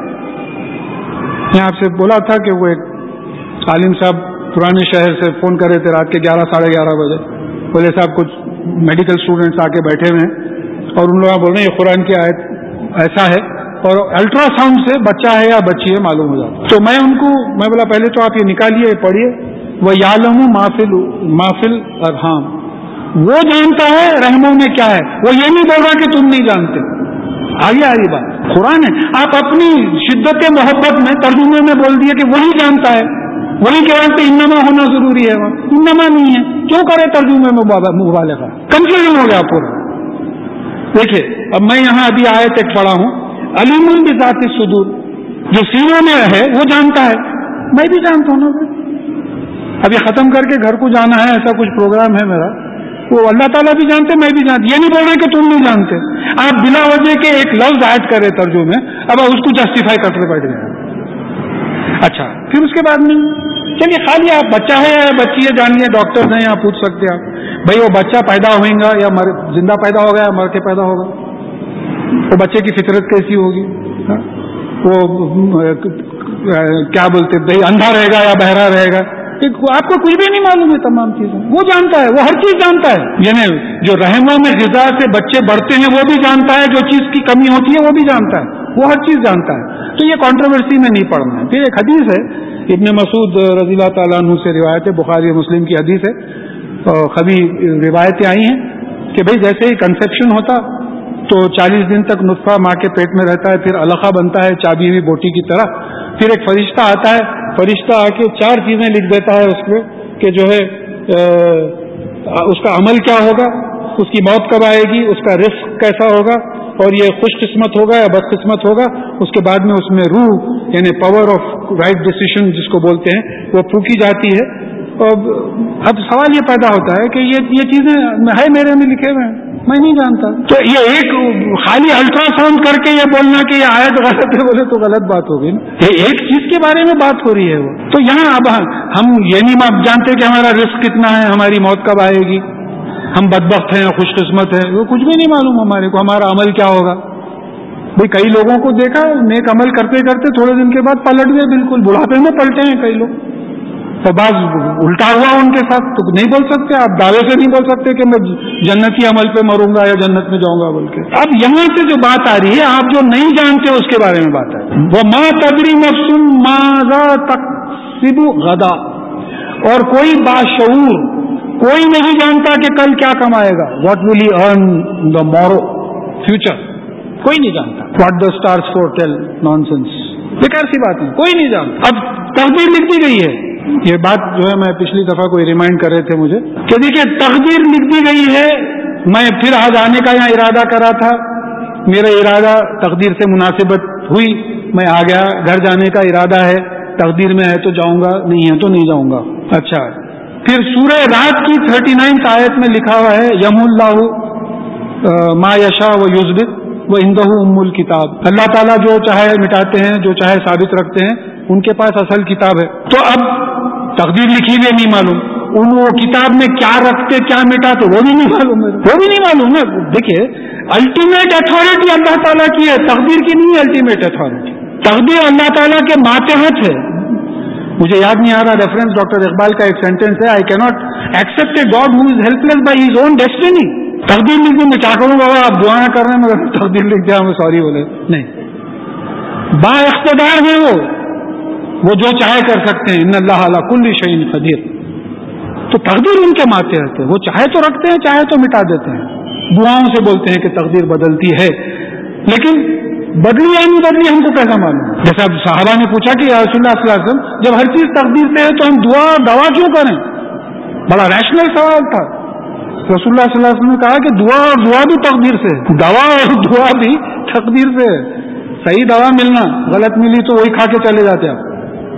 میں آپ سے بولا تھا کہ وہ ایک عالم صاحب پرانے شہر سے فون کر رہے تھے رات کے 11 ساڑھے 11 بجے. بولے صاحب کچھ میڈیکل اسٹوڈنٹس آ کے بیٹھے ہوئے ہیں اور ان لوگ بول رہے ہیں یہ قرآن کی آیت ایسا ہے اور الٹرا ساؤنڈ سے بچہ ہے یا بچی ہے معلوم ہو جاتا. تو میں ان کو بولا پہلے تو آپ یہ نکالیے پڑھیے. وہ یعلم ما فی الارحام، وہ جانتا ہے رحموں میں کیا ہے. وہ یہ نہیں بول رہا کہ تم نہیں جانتے. آگے بات قرآن ہے. آپ اپنی شدت محبت میں ترجمے میں بول دیے کہ وہی جانتا ہے، وہی کے واسطے انما ہونا ضروری ہے. وہاں انما نہیں ہے، کیوں کرے ترجمے میں مبالغہ؟ کنفیوژن ہو گیا پورا. دیکھیے اب میں یہاں ابھی آیت ایک پڑھا ہوں، علیم بذات الصدور، جو سینوں میں ہے وہ جانتا ہے. میں بھی جانتا ہوں نا. ابھی ختم کر کے گھر کو جانا ہے، ایسا کچھ پروگرام ہے میرا، وہ اللہ تعالیٰ بھی جانتے میں بھی جانتے. یہ نہیں بول رہے کہ تم نہیں جانتے. آپ بلا وجہ کے ایک لفظ ایڈ کرے ترجمے، اب اس کو جسٹیفائی کرتے بیٹھ گئے. اچھا پھر اس کے بعد میں چلیے خالی آپ بچہ ہے یا بچی ہے جان لیے، ڈاکٹر ہیں یا پوچھ سکتے آپ بھائی وہ بچہ پیدا ہوئیں گا یا زندہ پیدا ہوگا یا مر کے پیدا ہوگا، وہ بچے کی فطرت کیسی ہوگی، وہ کیا بولتے بھائی اندھا رہے گا یا بہرا رہے گا، آپ کو کچھ بھی نہیں معلوم ہے. تمام چیزیں وہ جانتا ہے، وہ ہر چیز جانتا ہے. یعنی جو رحموں میں غذا سے بچے بڑھتے ہیں وہ بھی جانتا ہے، جو چیز کی کمی ہوتی ہے وہ بھی جانتا ہے، وہ ہر چیز جانتا ہے. تو یہ کنٹروورسی میں نہیں پڑنا ہے. پھر ایک حدیث ہے ابن مسعود رضی اللہ تعالیٰ عنہ سے روایت ہے، بخاری مسلم کی حدیث ہے. کبھی روایتیں آئی ہیں کہ بھئی جیسے ہی کنسیپشن ہوتا تو 40 دن تک نطفہ ماں کے پیٹ میں رہتا ہے، پھر علقہ بنتا ہے چابی ہوئی بوٹی کی طرح. پھر ایک فرشتہ آتا ہے، فرشتہ آ کے 4 چیزیں لکھ دیتا ہے اس میں کہ جو ہے اس کا عمل کیا ہوگا، اس کی موت کب آئے گی، اس کا رزق کیسا ہوگا، اور یہ خوش قسمت ہوگا یا بد قسمت ہوگا. اس کے بعد میں اس میں روح یعنی پاور آف رائٹ ڈیسیشن جس کو بولتے ہیں وہ پھونکی جاتی ہے. اب سوال یہ پیدا ہوتا ہے کہ یہ چیزیں ہے میرے میں لکھے ہوئے ہیں، میں نہیں جانتا. تو یہ ایک خالی الٹرا ساؤنڈ کر کے یہ بولنا کہ یہ آیت غلط ہے بولے تو غلط بات ہوگی نا. ایک چیز کے بارے میں بات ہو رہی ہے وہ. تو یہاں اب ہم یہ نہیں جانتے کہ ہمارا رزق کتنا ہے، ہماری موت کب آئے گی، ہم بدبخت ہیں خوش قسمت ہیں، وہ کچھ بھی نہیں معلوم ہمارے کو. ہمارا عمل کیا ہوگا. بھئی کئی لوگوں کو دیکھا نیک عمل کرتے کرتے تھوڑے دن کے بعد پلٹ گئے، بالکل بڑھاپے میں پلٹے ہیں کئی لوگ. تو بعض الٹا ہوا ان کے ساتھ، تو نہیں بول سکتے آپ، دعوے سے نہیں بول سکتے کہ میں جنتی عمل پہ مروں گا یا جنت میں جاؤں گا بول کے. اب یہاں سے جو بات آ رہی ہے آپ جو نہیں جانتے اس کے بارے میں بات ہے. وہ ما تدری نفس ماذا تکسب غدا، اور کوئی باشعور کوئی نہیں جانتا کہ کل کیا کمائے گا. What will he earn the morrow, future کوئی نہیں جانتا. What the stars foretell, nonsense, بیکار سی بات ہے، کوئی نہیں جانتا. اب تقدیر لکھ دی گئی ہے. یہ بات جو ہے میں پچھلی دفعہ کوئی ریمائنڈ کر رہے تھے مجھے کہ دیکھیے تقدیر لکھ دی گئی ہے. میں پھر آج آنے کا یہاں ارادہ کرا تھا میرا ارادہ تقدیر سے مناسبت ہوئی، میں آ گیا، گھر جانے کا ارادہ ہے، تقدیر میں ہے تو جاؤں گا، نہیں ہے تو نہیں جاؤں گا. اچھا، پھر سورہ رات کی 39 آیت میں لکھا ہوا ہے یم اللہ ما یشاء و یثبت وعندہ ام الکتاب. اللہ تعالیٰ جو چاہے مٹاتے ہیں، جو چاہے ثابت رکھتے ہیں، ان کے پاس اصل کتاب ہے. تو اب تقدیر لکھی ہوئی نہیں معلوم، ان وہ کتاب میں کیا رکھتے کیا مٹاتے وہ بھی نہیں معلوم ہے، وہ بھی نہیں معلوم ہے. دیکھیے الٹیمیٹ اتھارٹی اللہ تعالیٰ کی ہے، تقدیر کی نہیں ہے الٹیمیٹ اتھارٹی. تقدیر اللہ تعالیٰ کے ماتحت ہے. مجھے یاد نہیں آ رہا ریفرنس، ڈاکٹر اقبال کا ایک سینٹینس ہے، آئی کی not accept a God who is helpless by his own destiny. تقدیر لکھ دوں میں کیا کروں بابا، آپ دعائیں کر رہے ہیں مگر تقدیر لکھ دیا ہمیں سوری بولے نہیں. با اقتدار ہے وہ جو چاہے کر سکتے ہیں. ان اللہ علی کل شیء قدیر. تو تقدیر ان کے ماتحت ہے، وہ چاہے تو رکھتے ہیں چاہے تو مٹا دیتے ہیں. دعاؤں سے بولتے ہیں کہ تقدیر بدلتی ہے، لیکن بدلی یا نہیں بدلی ہم کو کیسا معلوم؟ جیسا صحابہ نے پوچھا کہ یا رسول اللہ صلی اللہ علیہ وسلم جب ہر چیز تقدیر سے ہے تو ہم دعا اور دوا کیوں کریں؟ بڑا ریشنل سوال تھا. رسول اللہ صلی اللہ علیہ وسلم نے کہا کہ دعا اور دعا بھی تقدیر سے ہے، دوا اور دعا بھی تقدیر سے ہے. صحیح دوا ملنا، غلط ملی تو وہی کھا کے چلے جاتے آپ.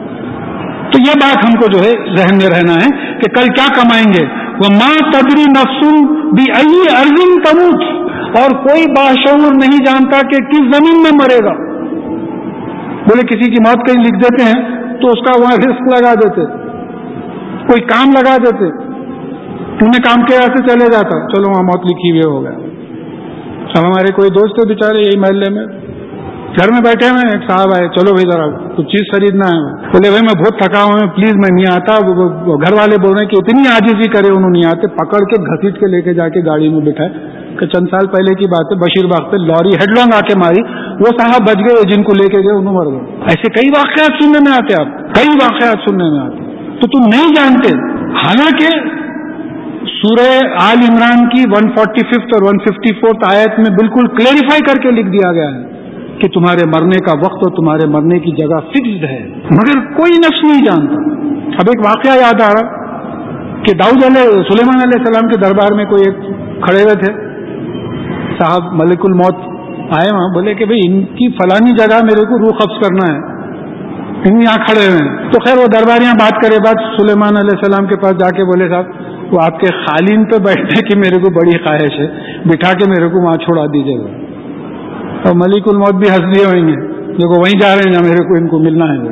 تو یہ بات ہم کو جو ہے ذہن میں رہنا ہے کہ کل کیا کمائیں گے. وَمَا تَدْرِي نَفْسٌ بِأَيِّ أَرْضٍ تَمُوتُ، اور کوئی باشعور نہیں جانتا کہ کس زمین میں مرے گا. بولے کسی کی موت کہیں لکھ دیتے ہیں تو اس کا وہاں رسک لگا دیتے، کوئی کام لگا دیتے، تم نے کام کیا سے چلے جاتا، چلو وہاں موت لکھی ہوئی ہو گیا. اب ہمارے کوئی دوست ہے بیچارے یہی محلے میں، گھر میں بیٹھے ہوئے، ایک صاحب آئے، چلو بھائی ذرا کچھ چیز خریدنا ہے. بولے بھائی میں بہت تھکا ہوا ہوں، پلیز میں نہیں آتا. گھر والے بول رہے ہیں کہ اتنی عاجزی کرے انہوں نہیں آتے، پکڑ کے گھسیٹ کے لے کے جا کے گاڑی میں بٹھائے. کہ چند سال پہلے کی بات ہے، بشیر باغ پہ لوری ہیڈ لانگ آ کے ماری، وہ صاحب بچ گئے، جن کو لے کے گئے انہوں مر گئے. ایسے کئی واقعات سننے میں آتے، آپ کئی واقعات سننے میں آتے تو تم نہیں جانتے. حالانکہ سورہ آل عمران کی 145 اور 154 آیت میں بالکل کلیریفائی کر کے لکھ دیا گیا ہے کہ تمہارے مرنے کا وقت اور تمہارے مرنے کی جگہ فکسڈ ہے، مگر کوئی نفس نہیں جانتا. اب ایک واقعہ یاد آ رہا کہ سلیمان علیہ السلام کے دربار میں کوئی ایک کھڑے ہوئے تھے صاحب، ملک الموت آئے وہاں، بولے کہ بھئی ان کی فلانی جگہ میرے کو روح قبض کرنا ہے، ان یہاں کھڑے ہوئے ہیں. تو خیر وہ درباریاں بات کرے بعد سلیمان علیہ السلام کے پاس جا کے بولے صاحب وہ آپ کے قالین پہ بیٹھنے کی میرے کو بڑی خواہش ہے، بٹھا کے میرے کو وہاں چھوڑا دیجیے گا. اور ملک الموت بھی ہنس دیے ہوئیں گے، دیکھو وہیں جا رہے ہیں جہاں میرے کو ان کو ملنا ہے.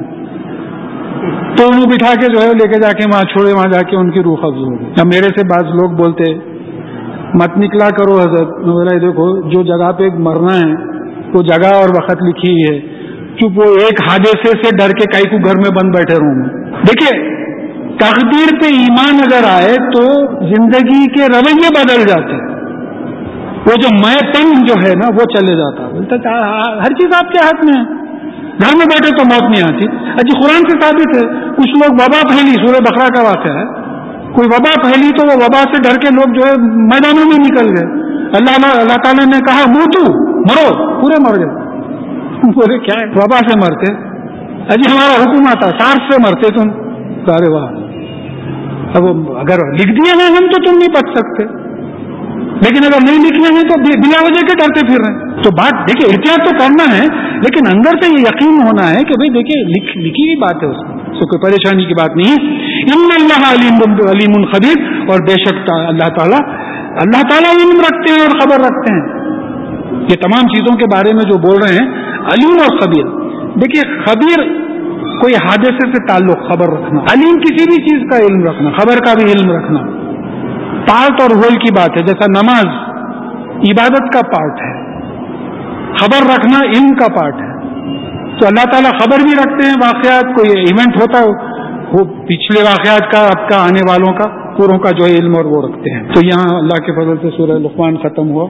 تو انہوں بٹھا کے جو ہے لے کے جا کے وہاں چھوڑے، وہاں جا کے ان کی روح قبض ہو گئی. اب میرے سے بعض لوگ بولتے مت نکلا کرو حضرت. بولا دیکھو جو جگہ پہ مرنا ہے وہ جگہ اور وقت لکھی ہے، چپ وہ ایک حادثے سے ڈر کے کئی کو گھر میں بند بیٹھے رہوں میں. دیکھیے تقدیر پہ ایمان اگر آئے تو زندگی کے رویے بدل جاتے، وہ جو میں پن جو ہے نا وہ چلے جاتا. بولتا ہر چیز آپ کے ہاتھ میں ہے، گھر میں بیٹھے تو موت نہیں آتی. اجی قرآن سے ثابت ہے. کچھ لوگ وبا پھیلی، سورہ بقرہ کا واقعہ ہے، کوئی وبا پھیلی تو وہ وبا سے ڈر کے لوگ جو ہے میدانوں میں نکل گئے. اللہ تعالیٰ نے کہا موتو، مرو، پورے مر گئے. بولے کیا ہے وبا سے مرتے؟ اجی ہمارا حکم آتا سارس سے مرتے تم. ارے واہ، اب اگر لکھ دیے ہیں ہم تو تم نہیں بچ سکتے، لیکن اگر نہیں لکھنے ہیں تو بلا وجہ کے ڈرتے پھر رہے ہیں. تو بات دیکھیے احتیاط تو کرنا ہے، لیکن اندر سے یہ یقین ہونا ہے کہ بھئی دیکھیے لکھی ہوئی بات ہے، اس میں کوئی پریشانی کی بات نہیں ہے. ان اللہ علیم خبیر، اور بے شک اللہ تعالیٰ علم رکھتے ہیں اور خبر رکھتے ہیں. یہ تمام چیزوں کے بارے میں جو بول رہے ہیں علیم اور خبیر. دیکھیے خبیر کوئی حادثے سے تعلق خبر رکھنا، علیم کسی بھی چیز کا علم رکھنا، خبر کا بھی علم رکھنا. پارٹ اور ہول کی بات ہے، جیسا نماز عبادت کا پارٹ ہے، خبر رکھنا علم کا پارٹ ہے. تو اللہ تعالیٰ خبر بھی رکھتے ہیں، واقعات کوئی ایونٹ ہوتا ہو وہ پچھلے واقعات کا، اب کا، آنے والوں کا، پوروں کا جو علم اور وہ رکھتے ہیں. تو یہاں اللہ کے فضل سے سورہ لقمان ختم ہوا.